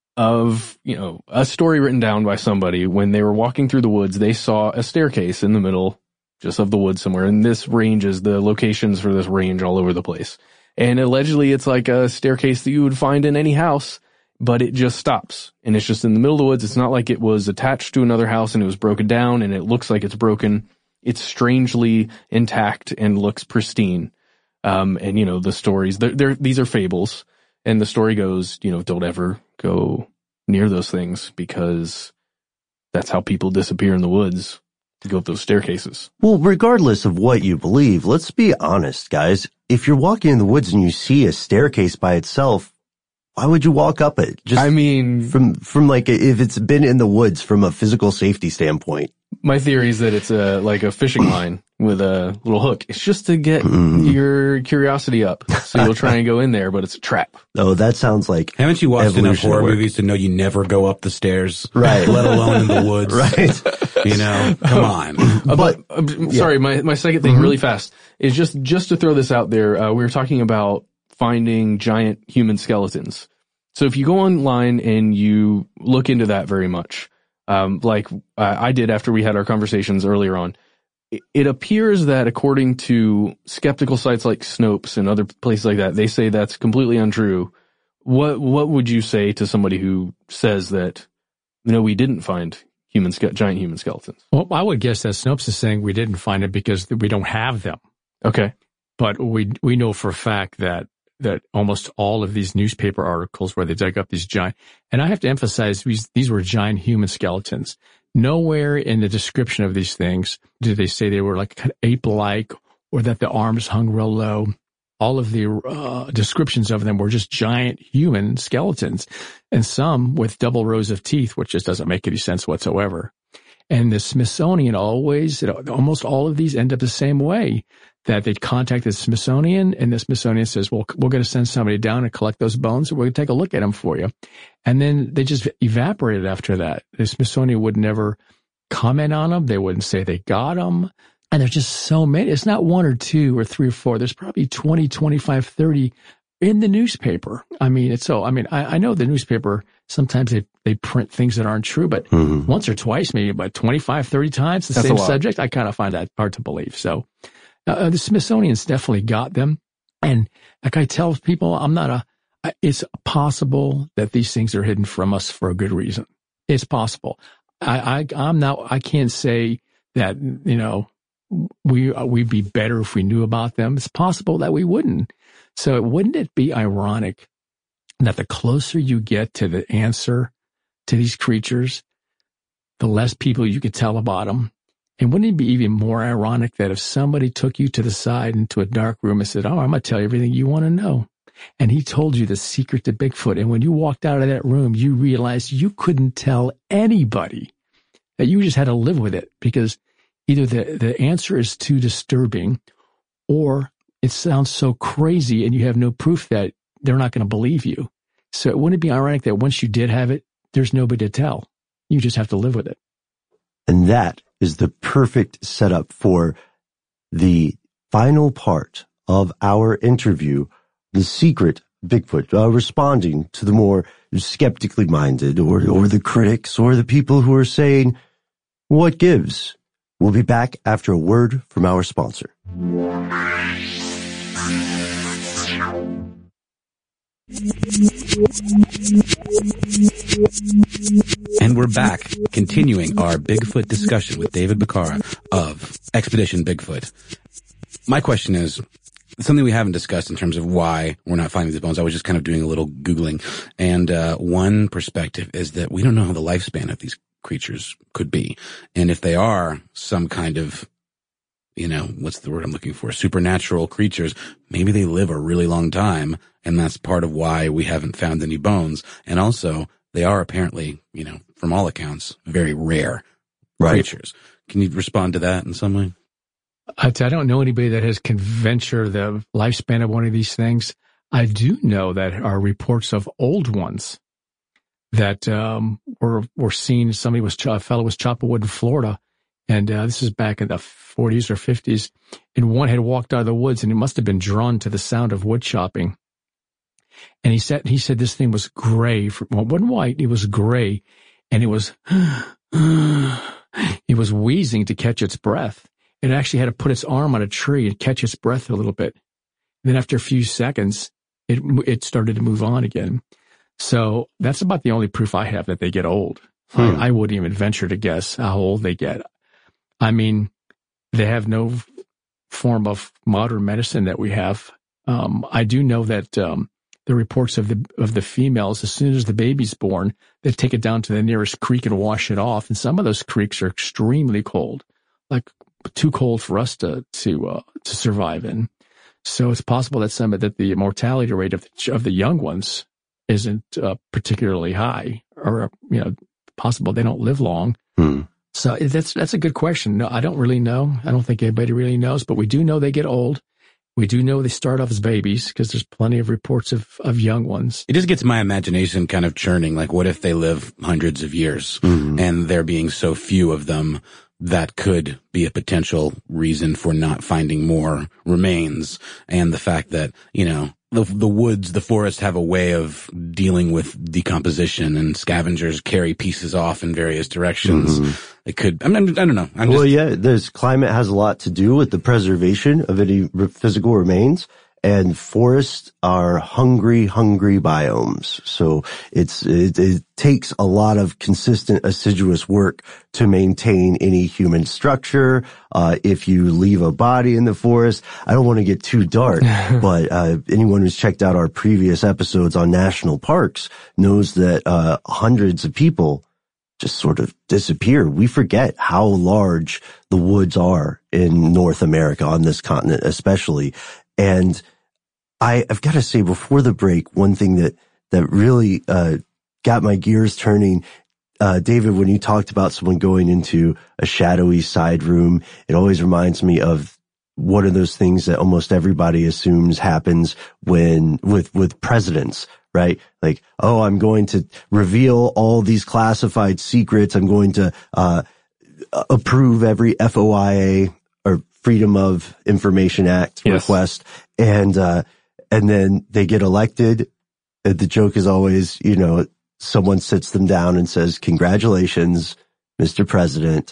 of, you know, a story written down by somebody when they were walking through the woods. They saw a staircase in the middle just of the woods somewhere, and this ranges the locations for this range all over the place. And allegedly it's like a staircase that you would find in any house, but it just stops. And it's just in the middle of the woods. It's not like it was attached to another house and it was broken down and it looks like it's broken. It's strangely intact and looks pristine. Um, and you know, the stories, they're, they're, these are fables. And the story goes, you know, don't ever go near those things because that's how people disappear in the woods. To go up those staircases. Well, regardless of what you believe, let's be honest, guys. If you're walking in the woods and you see a staircase by itself, why would you walk up it? Just I mean, from, from like, if it's been in the woods from a physical safety standpoint. My theory is that it's a, like a fishing line with a little hook. It's just to get mm. your curiosity up. So you'll try and go in there, but it's a trap. Oh, that sounds like Haven't you watched enough horror work. movies to know you never go up the stairs? Right. Let alone in the woods. Right. You know, come on. Uh, but, uh, yeah. sorry, my, my second thing mm-hmm. really fast is just, just to throw this out there. Uh, we were talking about finding giant human skeletons. So if you go online and you look into that very much, um, like uh, I did after we had our conversations earlier on, it, it appears that according to skeptical sites like Snopes and other places like that, they say that's completely untrue. What, what would you say to somebody who says that, no, we didn't find human, giant human skeletons? Well, I would guess that Snopes is saying we didn't find it because we don't have them. Okay. But we, we know for a fact that that almost all of these newspaper articles where they dug up these giant, and I have to emphasize these, these were giant human skeletons. Nowhere in the description of these things did they say they were like kind of ape-like or that the arms hung real low. All of the uh, descriptions of them were just giant human skeletons, and some with double rows of teeth, which just doesn't make any sense whatsoever. And the Smithsonian always, you know, almost all of these end up the same way, that they contact the Smithsonian, and the Smithsonian says, well, we're going to send somebody down and collect those bones, and we're going to take a look at them for you. And then they just evaporated after that. The Smithsonian would never comment on them. They wouldn't say they got them. And there's just so many. It's not one or two or three or four. There's probably twenty, twenty-five, thirty in the newspaper. I mean, it's so, I mean, I, I know the newspaper, sometimes they, they print things that aren't true, but mm-hmm. once or twice, maybe about twenty-five, thirty times, the That's same subject, I kind of find that hard to believe. So uh, the Smithsonian's definitely got them. And like I tell people, I'm not a, it's possible that these things are hidden from us for a good reason. It's possible. I, I, I'm not, I can't say that, you know, we, we'd be better if we knew about them. It's possible that we wouldn't. So wouldn't it be ironic that the closer you get to the answer to these creatures, the less people you could tell about them? And wouldn't it be even more ironic that if somebody took you to the side into a dark room and said, oh, I'm going to tell you everything you want to know, and he told you the secret to Bigfoot, and when you walked out of that room, you realized you couldn't tell anybody, that you just had to live with it because either the, the answer is too disturbing or it sounds so crazy and you have no proof that they're not going to believe you. So wouldn't it be ironic that once you did have it, there's nobody to tell? You just have to live with it. And that is the perfect setup for the final part of our interview, The Secret Bigfoot, uh, responding to the more skeptically minded or, or the critics or the people who are saying, what gives? We'll be back after a word from our sponsor. And we're back, continuing our Bigfoot discussion with David Bacara of Expedition Bigfoot. My question is, something we haven't discussed in terms of why we're not finding these bones. I was just kind of doing a little Googling, and uh one perspective is that we don't know how the lifespan of these creatures could be. And if they are some kind of, you know, what's the word I'm looking for? Supernatural creatures, maybe they live a really long time, and that's part of why we haven't found any bones. And also, they are apparently, you know, from all accounts, very rare right. creatures. Can you respond to that in some way? I don't know anybody that has can venture the lifespan of one of these things. I do know that are reports of old ones that um, were were seen. Somebody was a fellow was chopping wood in Florida, and uh, this is back in the forties or fifties. And one had walked out of the woods, and he must have been drawn to the sound of wood chopping. And he said he said this thing was gray. For, well, it wasn't white; it was gray, and it was it was wheezing to catch its breath. It actually had to put its arm on a tree and catch its breath a little bit. And then after a few seconds, it it started to move on again. So that's about the only proof I have that they get old. Hmm. I, I wouldn't even venture to guess how old they get. I mean, they have no form of modern medicine that we have. Um, I do know that um, the reports of the of the females, as soon as the baby's born, they take it down to the nearest creek and wash it off. And some of those creeks are extremely cold, like too cold for us to to uh, to survive in. So it's possible that some that the mortality rate of the, of the young ones isn't uh, particularly high, or, you know, possible they don't live long. Hmm. So that's that's a good question. No, I don't really know. I don't think anybody really knows, but we do know they get old. We do know they start off as babies because there's plenty of reports of, of young ones. It just gets my imagination kind of churning. Like, what if they live hundreds of years mm-hmm. and there being so few of them? That could be a potential reason for not finding more remains. And the fact that, you know, the, the woods, the forest have a way of dealing with decomposition, and scavengers carry pieces off in various directions. Mm-hmm. It could, I mean, I don't know. I'm just, well, yeah, this climate has a lot to do with the preservation of any physical remains. And forests are hungry, hungry biomes. So it's, it, it takes a lot of consistent, assiduous work to maintain any human structure. Uh, if you leave a body in the forest, I don't want to get too dark, but, uh, anyone who's checked out our previous episodes on national parks knows that, uh, hundreds of people just sort of disappear. We forget how large the woods are in North America, on this continent especially. And I, I've got to say, before the break, one thing that, that really, uh, got my gears turning, uh, David, when you talked about someone going into a shadowy side room, it always reminds me of one of those things that almost everybody assumes happens when, with, with presidents, right? Like, oh, I'm going to reveal all these classified secrets. I'm going to, uh, approve every F O I A or Freedom of Information Act yes. request. And, uh, and then they get elected. The joke is always, you know, someone sits them down and says, congratulations, Mister President.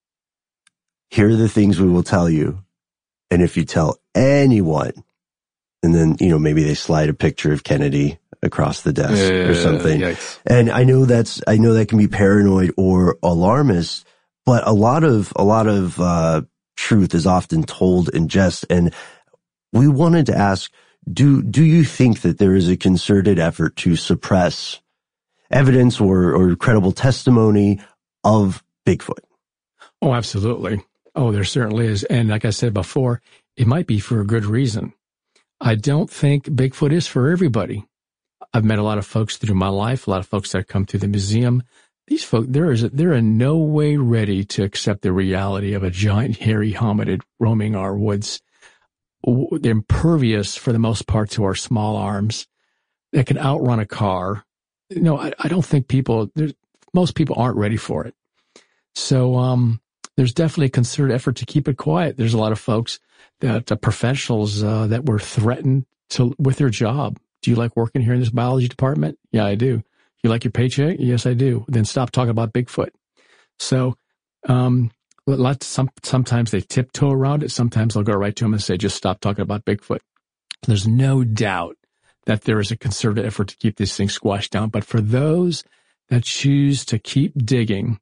Here are the things we will tell you. And if you tell anyone, and then, you know, maybe they slide a picture of Kennedy across the desk uh, or something. Yikes. And I know that's, I know that can be paranoid or alarmist, but a lot of, a lot of, uh, truth is often told in jest. And we wanted to ask, Do, do you think that there is a concerted effort to suppress evidence or, or credible testimony of Bigfoot? Oh, absolutely. Oh, there certainly is. And like I said before, it might be for a good reason. I don't think Bigfoot is for everybody. I've met a lot of folks through my life, a lot of folks that come to the museum. These folks, there is, they're in no way ready to accept the reality of a giant hairy hominid roaming our woods. They're impervious for the most part to our small arms that can outrun a car. No, I, I don't think people, there's, most people aren't ready for it. So, um, there's definitely a concerted effort to keep it quiet. There's a lot of folks that, uh, professionals, uh, that were threatened to, with their job. Do you like working here in this biology department? Yeah, I do. You like your paycheck? Yes, I do. Then stop talking about Bigfoot. So, um, Lots, some, sometimes they tiptoe around it. Sometimes they'll go right to them and say, just stop talking about Bigfoot. There's no doubt that there is a concerted effort to keep these things squashed down. But for those that choose to keep digging,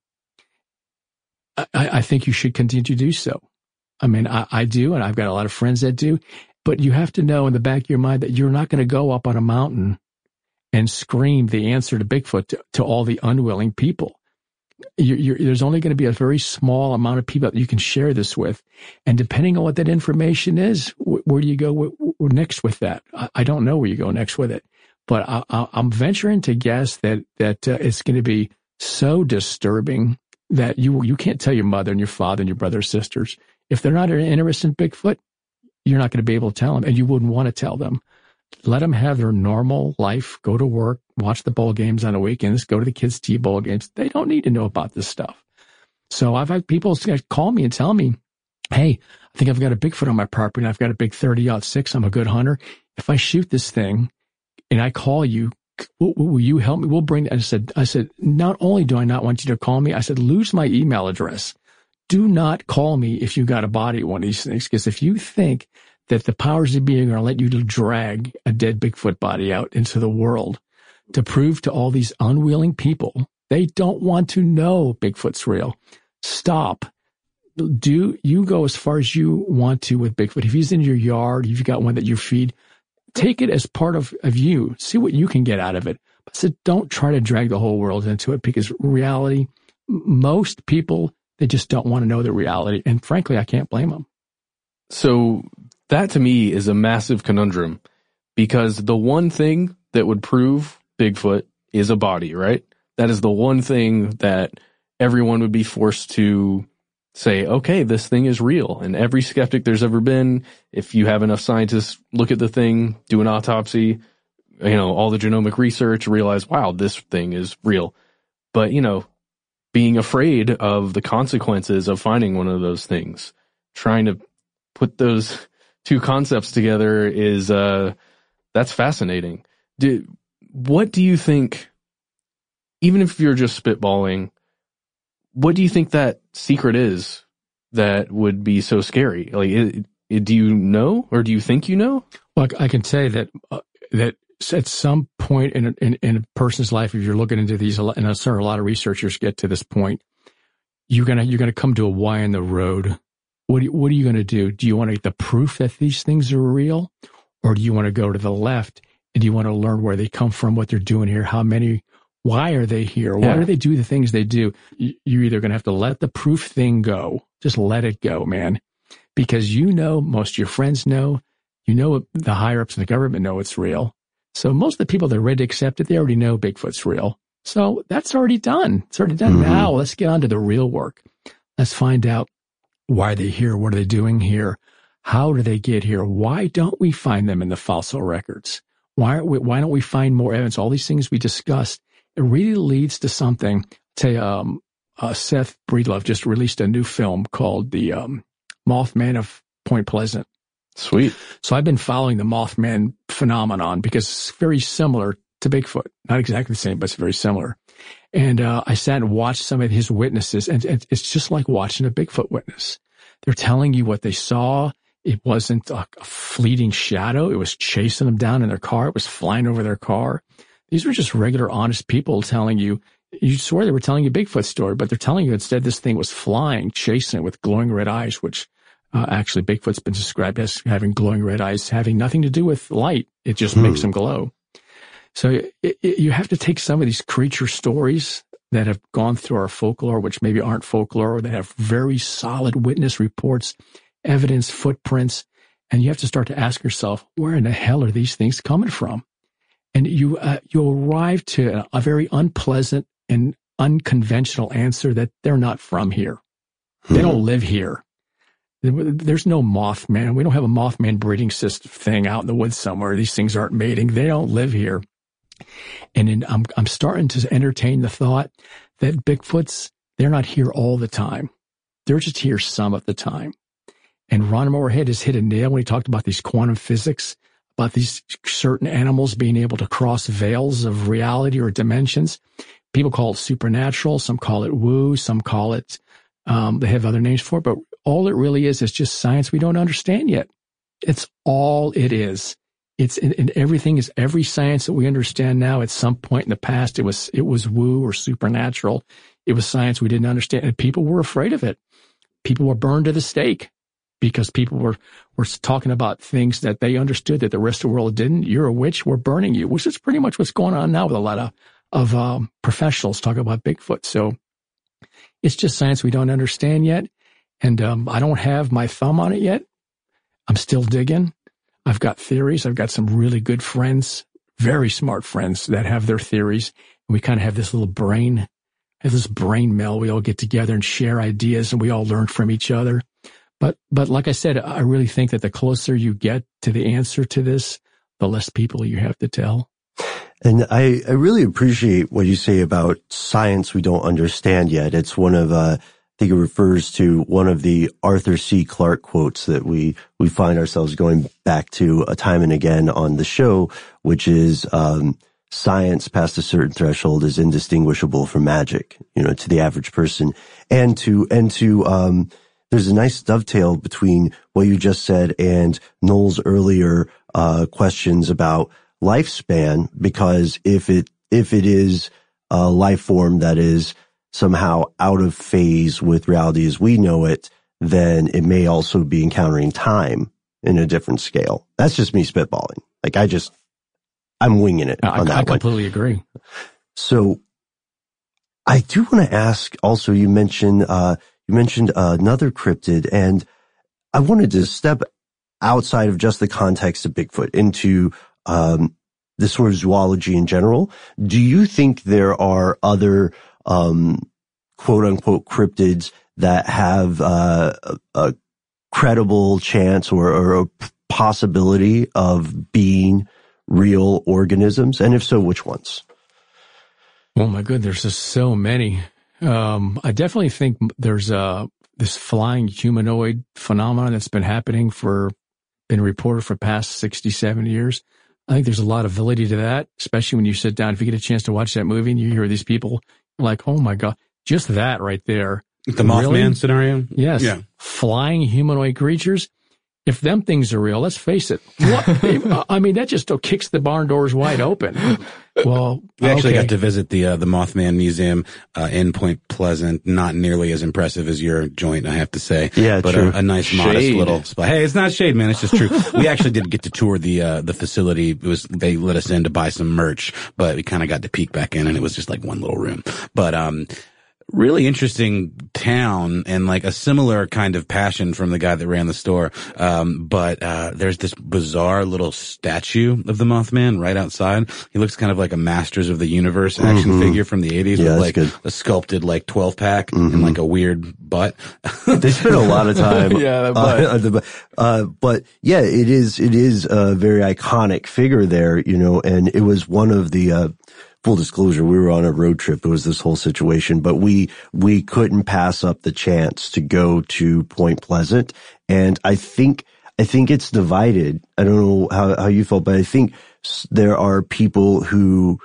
I, I think you should continue to do so. I mean, I, I do, and I've got a lot of friends that do. But you have to know in the back of your mind that you're not going to go up on a mountain and scream the answer to Bigfoot to, to all the unwilling people. You're, you're, there's only going to be a very small amount of people that you can share this with. And depending on what that information is, wh- where do you go w- w- next with that? I, I don't know where you go next with it, but I, I, I'm venturing to guess that, that uh, it's going to be so disturbing that you, you can't tell your mother and your father and your brothers and sisters. If they're not interested in Bigfoot, you're not going to be able to tell them, and you wouldn't want to tell them. Let them have their normal life, go to work, watch the bowl games on the weekends, go to the kids' T-ball games. They don't need to know about this stuff. So I've had people call me and tell me, hey, I think I've got a Bigfoot on my property, and I've got a big thirty aught six. I'm a good hunter. If I shoot this thing and I call you, will, will you help me? We'll bring, I said, I said, not only do I not want you to call me, I said, lose my email address. Do not call me if you got a body of one of these things, because if you think that the powers that be are going to let you drag a dead Bigfoot body out into the world to prove to all these unwilling people they don't want to know Bigfoot's real, stop. Do you go as far as you want to with Bigfoot. If he's in your yard, if you've got one that you feed, take it as part of, of you. See what you can get out of it. But so don't try to drag the whole world into it, because reality, most people, they just don't want to know the reality. And frankly, I can't blame them. So that to me is a massive conundrum, because the one thing that would prove Bigfoot is a body, right? That is the one thing that everyone would be forced to say, okay, this thing is real. And every skeptic there's ever been, if you have enough scientists look at the thing, do an autopsy, you know, all the genomic research, realize, wow, this thing is real. But, you know, being afraid of the consequences of finding one of those things, trying to put those two concepts together is, uh, that's fascinating. Do, what do you think, even if you're just spitballing, what do you think that secret is that would be so scary? Like, it, it, do you know, or do you think you know? Well, I can say that, uh, that at some point in a, in, in a person's life, if you're looking into these, and I'm sure a lot of researchers get to this point, you're gonna you're gonna come to a Y in the road. What do you, what are you gonna do? Do you want to get the proof that these things are real, or do you want to go to the left and do you want to learn where they come from, what they're doing here, how many, why are they here, why Yeah. do they do the things they do? You're either gonna have to let the proof thing go, just let it go, man, because you know, most of your friends know, you know, the higher ups in the government know it's real. So most of the people that are ready to accept it, they already know Bigfoot's real. So that's already done. It's already done. Mm-hmm. Now let's get on to the real work. Let's find out, why are they here? What are they doing here? How do they get here? Why don't we find them in the fossil records? Why aren't we, why don't we find more evidence? All these things we discussed, it really leads to something. Say, um, uh, Seth Breedlove just released a new film called The um, Mothman of Point Pleasant. Sweet. So I've been following the Mothman phenomenon because it's very similar to Bigfoot. Not exactly the same, but it's very similar. And uh, I sat and watched some of his witnesses, and it's just like watching a Bigfoot witness. They're telling you what they saw. It wasn't a, a fleeting shadow. It was chasing them down in their car. It was flying over their car. These were just regular, honest people telling you. You swore they were telling you Bigfoot story, but they're telling you instead this thing was flying, chasing it with glowing red eyes, which Uh, actually, Bigfoot's been described as having glowing red eyes, having nothing to do with light. It just hmm. makes them glow. So it, it, you have to take some of these creature stories that have gone through our folklore, which maybe aren't folklore, or that have very solid witness reports, evidence, footprints, and you have to start to ask yourself, where in the hell are these things coming from? And you uh, you arrive to a, a very unpleasant and unconventional answer that they're not from here. Hmm. They don't live here. There's no Mothman. We don't have a Mothman breeding system thing out in the woods somewhere. These things aren't mating. They don't live here. And in, I'm, I'm starting to entertain the thought that Bigfoots, they're not here all the time. They're just here some of the time. And Ron Moorhead has hit a nail when he talked about these quantum physics, about these certain animals being able to cross veils of reality or dimensions. People call it supernatural. Some call it woo. Some call it, um, they have other names for it, but all it really is is just science we don't understand yet. It's all it is. It's and, and everything is every science that we understand now. At some point in the past, it was it was woo or supernatural. It was science we didn't understand, and people were afraid of it. People were burned to the stake because people were were talking about things that they understood that the rest of the world didn't. You're a witch. We're burning you, which is pretty much what's going on now with a lot of of um, professionals talking about Bigfoot. So it's just science we don't understand yet. And um, I don't have my thumb on it yet. I'm still digging. I've got theories. I've got some really good friends, very smart friends that have their theories. And we kind of have this little brain, have this brain meld. We all get together and share ideas, and we all learn from each other. But but like I said, I really think that the closer you get to the answer to this, the less people you have to tell. And I, I really appreciate what you say about science we don't understand yet. It's one of uh I think it refers to one of the Arthur C. Clarke quotes that we, we find ourselves going back to a time and again on the show, which is, um, science past a certain threshold is indistinguishable from magic, you know, to the average person. And to, and to, um, there's a nice dovetail between what you just said and Noel's earlier, uh, questions about lifespan, because if it, if it is a life form that is somehow out of phase with reality as we know it, then it may also be encountering time in a different scale. That's just me spitballing. Like I just, I'm winging it I, on that I one. completely agree. So I do want to ask also, you mentioned, uh, you mentioned uh, another cryptid, and I wanted to step outside of just the context of Bigfoot into, um, this sort of zoology in general. Do you think there are other, um, quote unquote cryptids that have, uh, a, a credible chance or, or a possibility of being real organisms? And if so, which ones? Oh my goodness, there's just so many. Um, I definitely think there's uh this flying humanoid phenomenon that's been happening for, been reported for past sixty, seventy years. I think there's a lot of validity to that, especially when you sit down. If you get a chance to watch that movie and you hear these people, like, oh my God, just that right there. The Mothman really? scenario? Yes. Yeah. Flying humanoid creatures. If them things are real, let's face it. What, I mean, that just kicks the barn doors wide open. Well, we actually okay. got to visit the uh, the Mothman Museum uh, in Point Pleasant. Not nearly as impressive as your joint, I have to say. Yeah, but true. A, a nice, Shade. modest little spot. Hey, it's not shade, man. It's just true. We actually did get to tour the uh, the facility. It was they let us in to buy some merch, but we kind of got to peek back in, and it was just like one little room. But um. Really interesting town and like a similar kind of passion from the guy that ran the store. Um, but, uh, there's this bizarre little statue of the Mothman right outside. He looks kind of like a Masters of the Universe action mm-hmm. figure from the eighties yeah, with like good. a sculpted like twelve pack mm-hmm. and like a weird butt. They spent a lot of time. yeah, that butt. Uh, the, uh, but yeah, it is, it is a very iconic figure there, you know, and it was one of the, uh, full disclosure, we were on a road trip. It was this whole situation, but we, we couldn't pass up the chance to go to Point Pleasant. And I think, I think it's divided. I don't know how, how you felt, but I think there are people who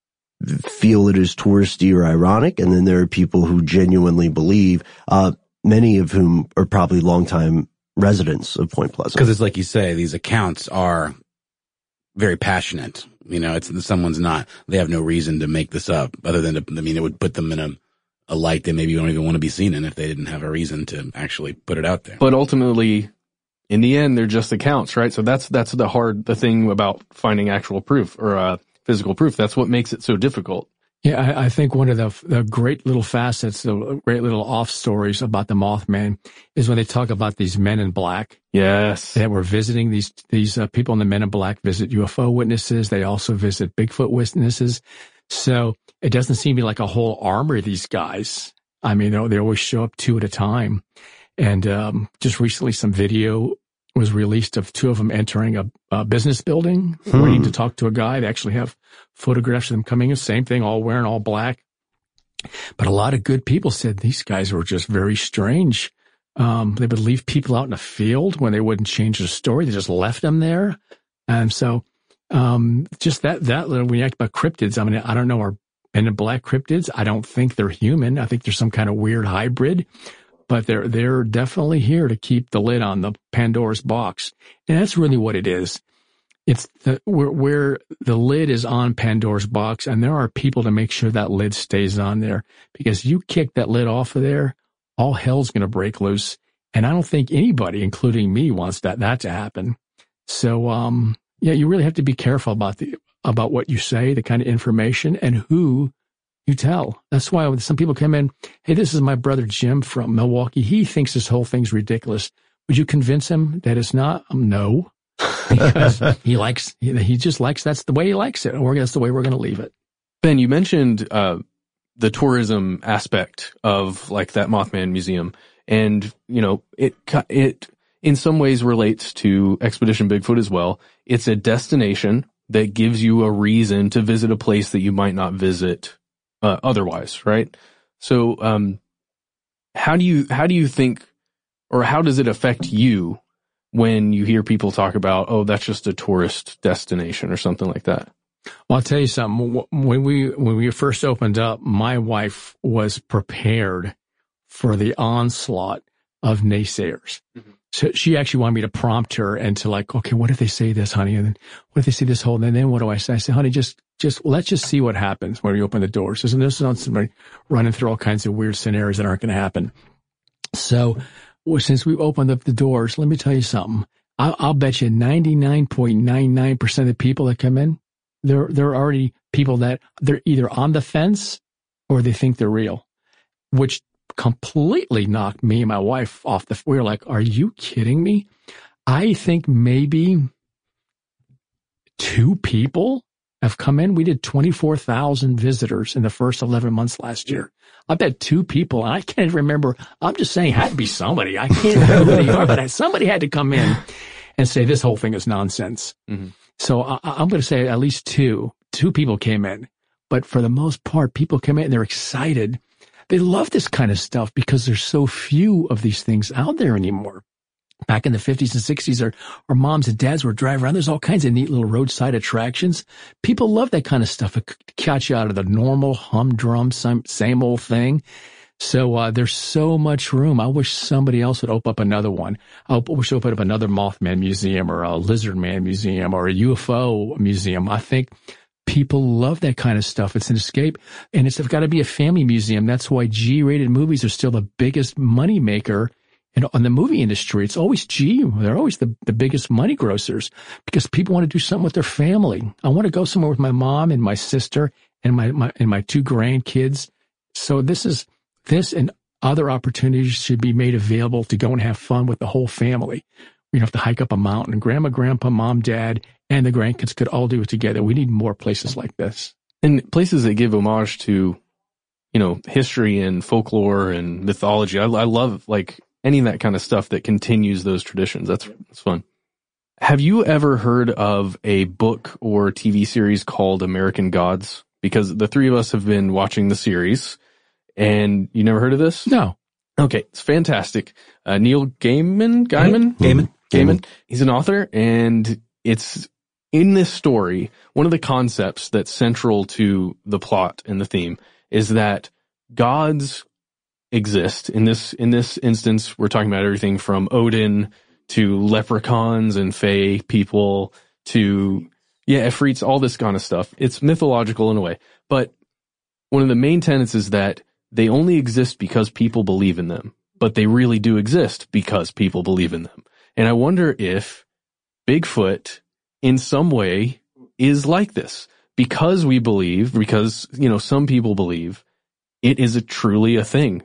feel it is touristy or ironic. And then there are people who genuinely believe, uh, many of whom are probably longtime residents of Point Pleasant. Because it's like you say, these accounts are very passionate. You know, it's someone's not, they have no reason to make this up other than to, I mean, it would put them in a, a light they maybe don't even want to be seen in if they didn't have a reason to actually put it out there. But ultimately, in the end, they're just accounts, right? So that's, that's the hard, the thing about finding actual proof or, uh, physical proof. That's what makes it so difficult. Yeah, I, I think one of the, the great little facets, the great little off stories about the Mothman is when they talk about these men in black. Yes. That were visiting these, these uh, people in the men in black visit U F O witnesses. They also visit Bigfoot witnesses. So it doesn't seem to be like a whole army of these guys. I mean, they, they always show up two at a time. And, um, just recently some video was released of two of them entering a, a business building, hmm. waiting to talk to a guy. They actually have photographs of them coming in, same thing, all wearing all black. But a lot of good people said these guys were just very strange. Um, they would leave people out in a field when they wouldn't change the story. They just left them there. And so, um, just that, that little, when you act about cryptids, I mean, I don't know, are men in black cryptids? I don't think they're human. I think they're some kind of weird hybrid. But they're, they're definitely here to keep the lid on the Pandora's box. And that's really what it is. It's the, where, where the lid is on Pandora's box, and there are people to make sure that lid stays on there. Because you kick that lid off of there, all hell's going to break loose. And I don't think anybody, including me, wants that, that to happen. So, um, yeah, you really have to be careful about the, about what you say, the kind of information, and who you tell. That's why when some people come in, hey, this is my brother Jim from Milwaukee. He thinks this whole thing's ridiculous. Would you convince him that it's not? Um, no. Because he likes, he just likes, that's the way he likes it. Or that's the way we're going to leave it. Ben, you mentioned, uh, the tourism aspect of like that Mothman Museum. And, you know, it, it in some ways relates to Expedition Bigfoot as well. It's a destination that gives you a reason to visit a place that you might not visit Uh, otherwise, right? So, um, how do you, how do you think, or how does it affect you when you hear people talk about, oh, that's just a tourist destination or something like that? Well, I'll tell you something. When we, when we first opened up, my wife was prepared for the onslaught of naysayers. Mm-hmm. So she actually wanted me to prompt her and to like, okay, what if they say this, honey? And then what if they say this whole, and then what do I say? I say, honey, just, just, let's just see what happens when you open the doors. Isn't this not somebody running through all kinds of weird scenarios that aren't going to happen? So well, since we've opened up the doors, let me tell you something. I'll, I'll bet you ninety-nine point nine nine percent of the people that come in, they're, they're already people that they're either on the fence or they think they're real, which completely knocked me and my wife off the, we were like, are you kidding me? I think maybe two people have come in. We did twenty-four thousand visitors in the first eleven months last year. I bet two people, and I can't remember, I'm just saying it had to be somebody. I can't remember who they are, but somebody had to come in and say this whole thing is nonsense. Mm-hmm. So I, I'm going to say at least two, two people came in. But for the most part, people come in and they're excited. They love this kind of stuff because there's so few of these things out there anymore. Back in the fifties and sixties, our, our moms and dads would drive around. There's all kinds of neat little roadside attractions. People love that kind of stuff. It catch you out of the normal humdrum, same, same old thing. So uh, there's so much room. I wish somebody else would open up another one. I wish they would open up another Mothman museum or a Lizard Man museum or a U F O museum. I think people love that kind of stuff. It's an escape, and it's got to be a family museum. That's why G-rated movies are still the biggest money maker in, in the movie industry. It's always G. They're always the, the biggest money grossers because people want to do something with their family. I want to go somewhere with my mom and my sister and my, my and my two grandkids. So this is this and other opportunities should be made available to go and have fun with the whole family. You don't have to hike up a mountain. Grandma, grandpa, mom, dad, and the grandkids could all do it together. We need more places like this. And places that give homage to, you know, history and folklore and mythology. I, I love, like, any of that kind of stuff that continues those traditions. That's, that's fun. Have you ever heard of a book or T V series called American Gods? Because the three of us have been watching the series, and you never heard of this? No. Okay, it's fantastic. Uh, Neil Gaiman? Gaiman? Gaiman. Gaiman. He's an author, and it's in this story, one of the concepts that's central to the plot and the theme is that gods exist. In this, in this instance, we're talking about everything from Odin to leprechauns and fae people to, yeah, Efreets, all this kind of stuff. It's mythological in a way, but one of the main tenets is that they only exist because people believe in them, but they really do exist because people believe in them. And I wonder if Bigfoot in some way is like this because we believe, because, you know, some people believe it is a truly a thing.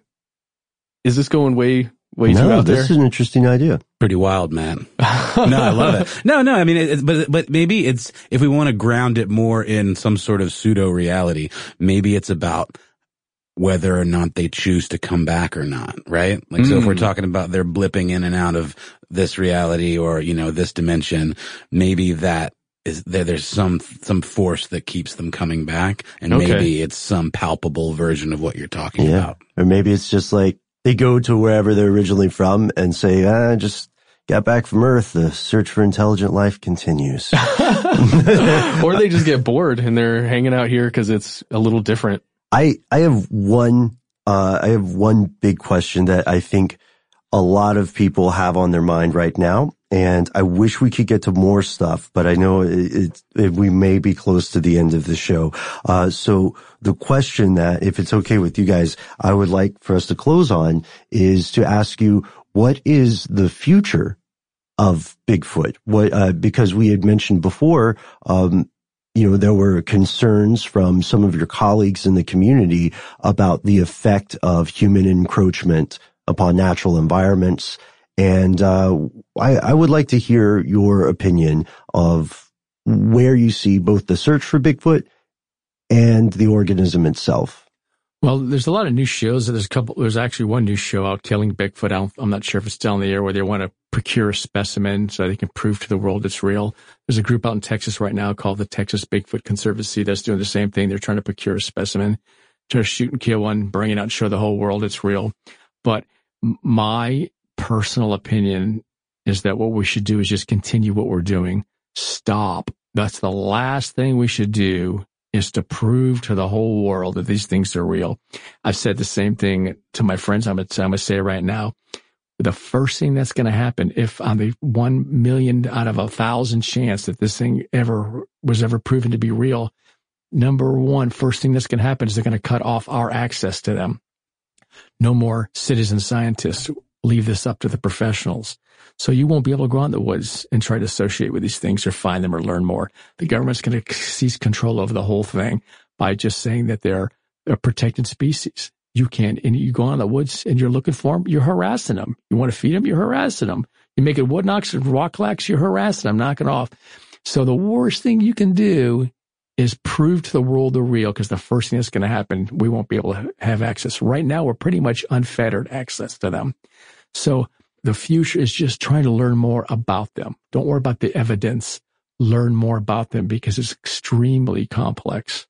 Is this going way, way no, too out there? This is an interesting idea. Pretty wild, man. No, I love it. No, no, I mean, it, but, but maybe it's, if we want to ground it more in some sort of pseudo reality, maybe it's about whether or not they choose to come back or not, right? Like, mm. so if we're talking about they're blipping in and out of this reality or, you know, this dimension, maybe that is there, there's some, some force that keeps them coming back. And okay. maybe it's some palpable version of what you're talking yeah. about. Or maybe it's just like they go to wherever they're originally from and say, ah, just got back from Earth. The search for intelligent life continues. Or they just get bored and they're hanging out here because it's a little different. I, I have one, uh, I have one big question that I think a lot of people have on their mind right now. And I wish we could get to more stuff, but I know it, it, it, we may be close to the end of the show. Uh, so the question that, if it's okay with you guys, I would like for us to close on is to ask you, what is the future of Bigfoot? What, uh, because we had mentioned before, um, you know, there were concerns from some of your colleagues in the community about the effect of human encroachment upon natural environments. And uh, I, I would like to hear your opinion of where you see both the search for Bigfoot and the organism itself. Well, there's a lot of new shows. There's a couple. There's actually one new show out, Killing Bigfoot. I I'm not sure if it's still in the air, where they want to procure a specimen so they can prove to the world it's real. There's a group out in Texas right now called the Texas Bigfoot Conservancy that's doing the same thing. They're trying to procure a specimen, try to shoot and kill one, bring it out and show the whole world it's real. But my personal opinion is that what we should do is just continue what we're doing. Stop. That's the last thing we should do, is to prove to the whole world that these things are real. I've said the same thing to my friends. I'm going to say it right now. The first thing that's going to happen, if on the one million out of a thousand chance that this thing ever was ever proven to be real, number one, first thing that's going to happen is they're going to cut off our access to them. No more citizen scientists. Leave this up to the professionals. So you won't be able to go out in the woods and try to associate with these things or find them or learn more. The government's going to seize control over the whole thing by just saying that they're a protected species. You can't, and you go out in the woods and you're looking for them, you're harassing them. You want to feed them, you're harassing them. You make it wood knocks and rock lacks, you're harassing them, knocking off. So the worst thing you can do is prove to the world the real, because the first thing that's going to happen, we won't be able to have access. Right now, we're pretty much unfettered access to them. So the future is just trying to learn more about them. Don't worry about the evidence. Learn more about them because it's extremely complex.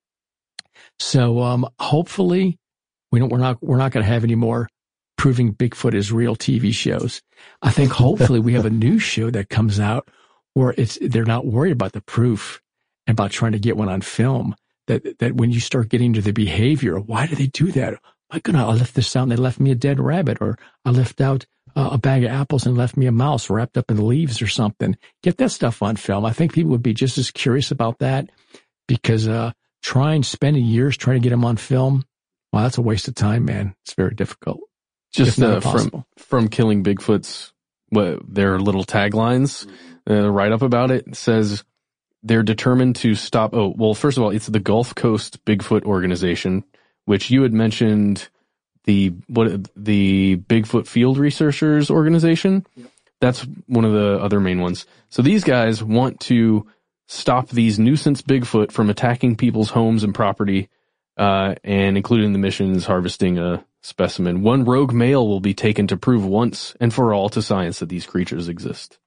So um, hopefully, we don't, we're not we're not going to have any more proving Bigfoot is real T V shows. I think hopefully we have a new show that comes out where it's they're not worried about the proof and about trying to get one on film. That that when you start getting to the behavior, why do they do that? My goodness, I left this out and they left me a dead rabbit, or I left out uh, a bag of apples and left me a mouse wrapped up in leaves or something. Get that stuff on film. I think people would be just as curious about that, because uh, trying, spending years trying to get them on film, well, that's a waste of time, man. It's very difficult. Just uh, from from Killing Bigfoot's, what their little taglines, uh, write up about it, says they're determined to stop. Oh, well, first of all, it's the Gulf Coast Bigfoot Organization, which you had mentioned, the what the Bigfoot Field Researchers Organization. Yep. That's one of the other main ones. So these guys want to stop these nuisance Bigfoot from attacking people's homes and property, uh, and including the missions harvesting a specimen. One rogue male will be taken to prove once and for all to science that these creatures exist.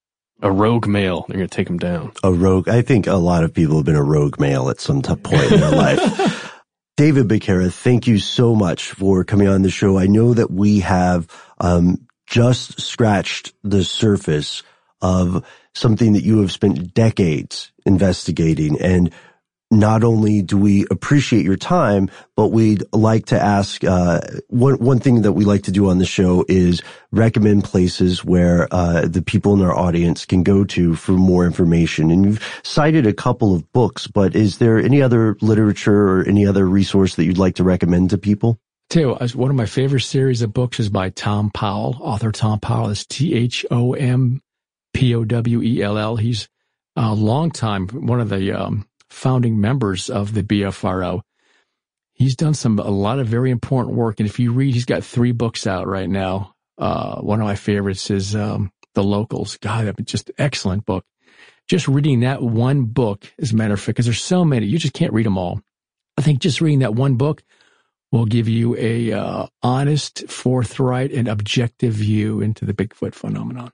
A rogue male. They're going to take him down. A rogue. I think a lot of people have been a rogue male at some t- point in their life. David Becerra, thank you so much for coming on the show. I know that we have um, just scratched the surface of something that you have spent decades investigating, and not only do we appreciate your time, but we'd like to ask, uh, one, one thing that we like to do on the show is recommend places where, uh, the people in our audience can go to for more information. And you've cited a couple of books, but is there any other literature or any other resource that you'd like to recommend to people? Tell you what, one of my favorite series of books is by Tom Powell. Author Tom Powell is T H O M P O W E L L. He's a long time, one of the, um, founding members of the B F R O. He's done some a lot of very important work, and if you read, he's got three books out right now. Uh, one of my favorites is um, The Locals. God, that's just an excellent book. Just reading that one book, as a matter of fact, because there's so many, you just can't read them all. I think just reading that one book will give you a uh, honest, forthright, and objective view into the Bigfoot phenomenon.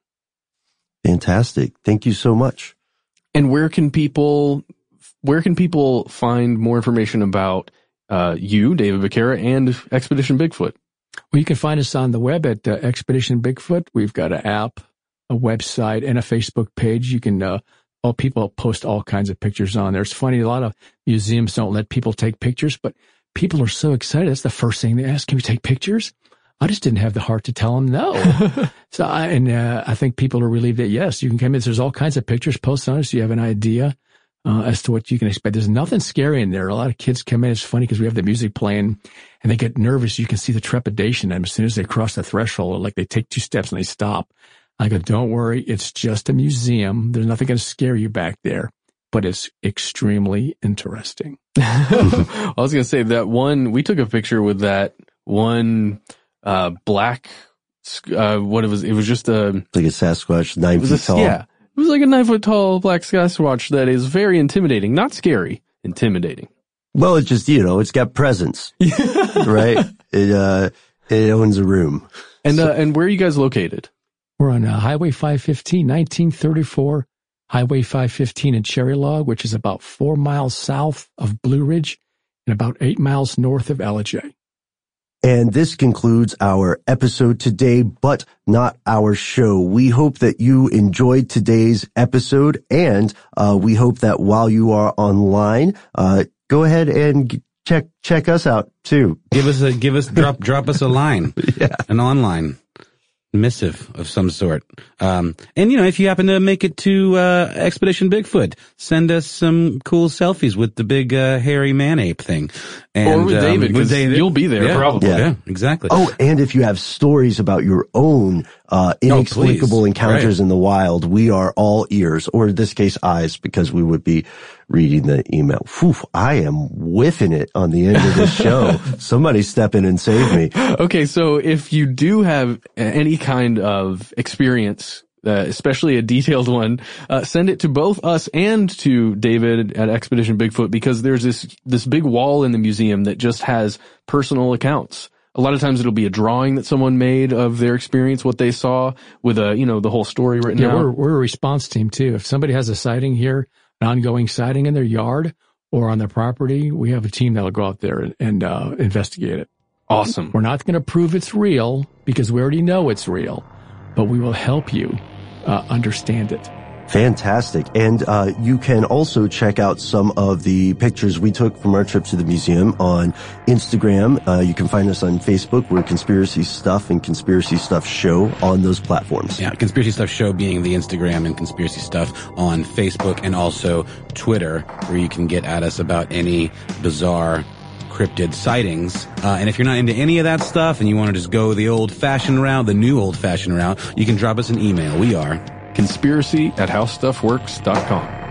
Fantastic. Thank you so much. And where can people Where can people find more information about uh, you, David Becerra, and Expedition Bigfoot? Well, you can find us on the web at uh, Expedition Bigfoot. We've got an app, a website, and a Facebook page. You can, uh, all people post all kinds of pictures on there. It's funny, a lot of museums don't let people take pictures, but people are so excited. That's the first thing they ask, can we take pictures? I just didn't have the heart to tell them no. so, I, and uh, I think people are relieved that, yes, you can come in. There's all kinds of pictures posted on it, so you have an idea Uh, as to what you can expect. There's nothing scary in there. A lot of kids come in. It's funny because we have the music playing and they get nervous. You can see the trepidation. And as soon as they cross the threshold, like they take two steps and they stop. I go, don't worry. It's just a museum. There's nothing going to scare you back there, but it's extremely interesting. I was going to say that one, we took a picture with that one, uh, black, uh, what it was, it was just a, like a Sasquatch, nine feet a, tall. Yeah. It was like a nine foot tall black Sasquatch that is very intimidating. Not scary, intimidating. Well, it's just, you know, it's got presence, right? It, uh, it owns a room. And, so, uh, and where are you guys located? We're on uh, Highway five fifteen, nineteen thirty-four, Highway five fifteen in Cherry Log, which is about four miles south of Blue Ridge and about eight miles north of Ellijay. And this concludes our episode today, but not our show. We hope that you enjoyed today's episode, and uh, we hope that while you are online, uh, go ahead and check check us out too. Give us a give us drop drop us a line, yeah, an online missive of some sort. Um, and you know, if you happen to make it to uh, Expedition Bigfoot, send us some cool selfies with the big uh, hairy man ape thing. And, or with um, David, because you'll be there yeah, probably. Yeah. yeah, exactly. Oh, and if you have stories about your own uh inexplicable oh, encounters right. in the wild, we are all ears, or in this case, eyes, because we would be reading the email. Whew, I am whiffing it on the end of this show. Somebody step in and save me. Okay, so if you do have any kind of experience uh, especially a detailed one, uh, send it to both us and to David at Expedition Bigfoot, because there's this, this big wall in the museum that just has personal accounts. A lot of times it'll be a drawing that someone made of their experience, what they saw, with a, you know, the whole story written yeah, out. We're, we're a response team too. If somebody has a sighting here, an ongoing sighting in their yard or on their property, we have a team that'll go out there and, and uh, investigate it. Awesome. We're not going to prove it's real because we already know it's real, but we will help you uh, understand it. Fantastic. And uh you can also check out some of the pictures we took from our trip to the museum on Instagram. Uh you can find us on Facebook. We're Conspiracy Stuff and Conspiracy Stuff Show on those platforms. Yeah, Conspiracy Stuff Show being the Instagram and Conspiracy Stuff on Facebook, and also Twitter, where you can get at us about any bizarre cryptid sightings. Uh, and if you're not into any of that stuff and you want to just go the old-fashioned route, the new old-fashioned route, you can drop us an email. We are Conspiracy at how stuff works dot com.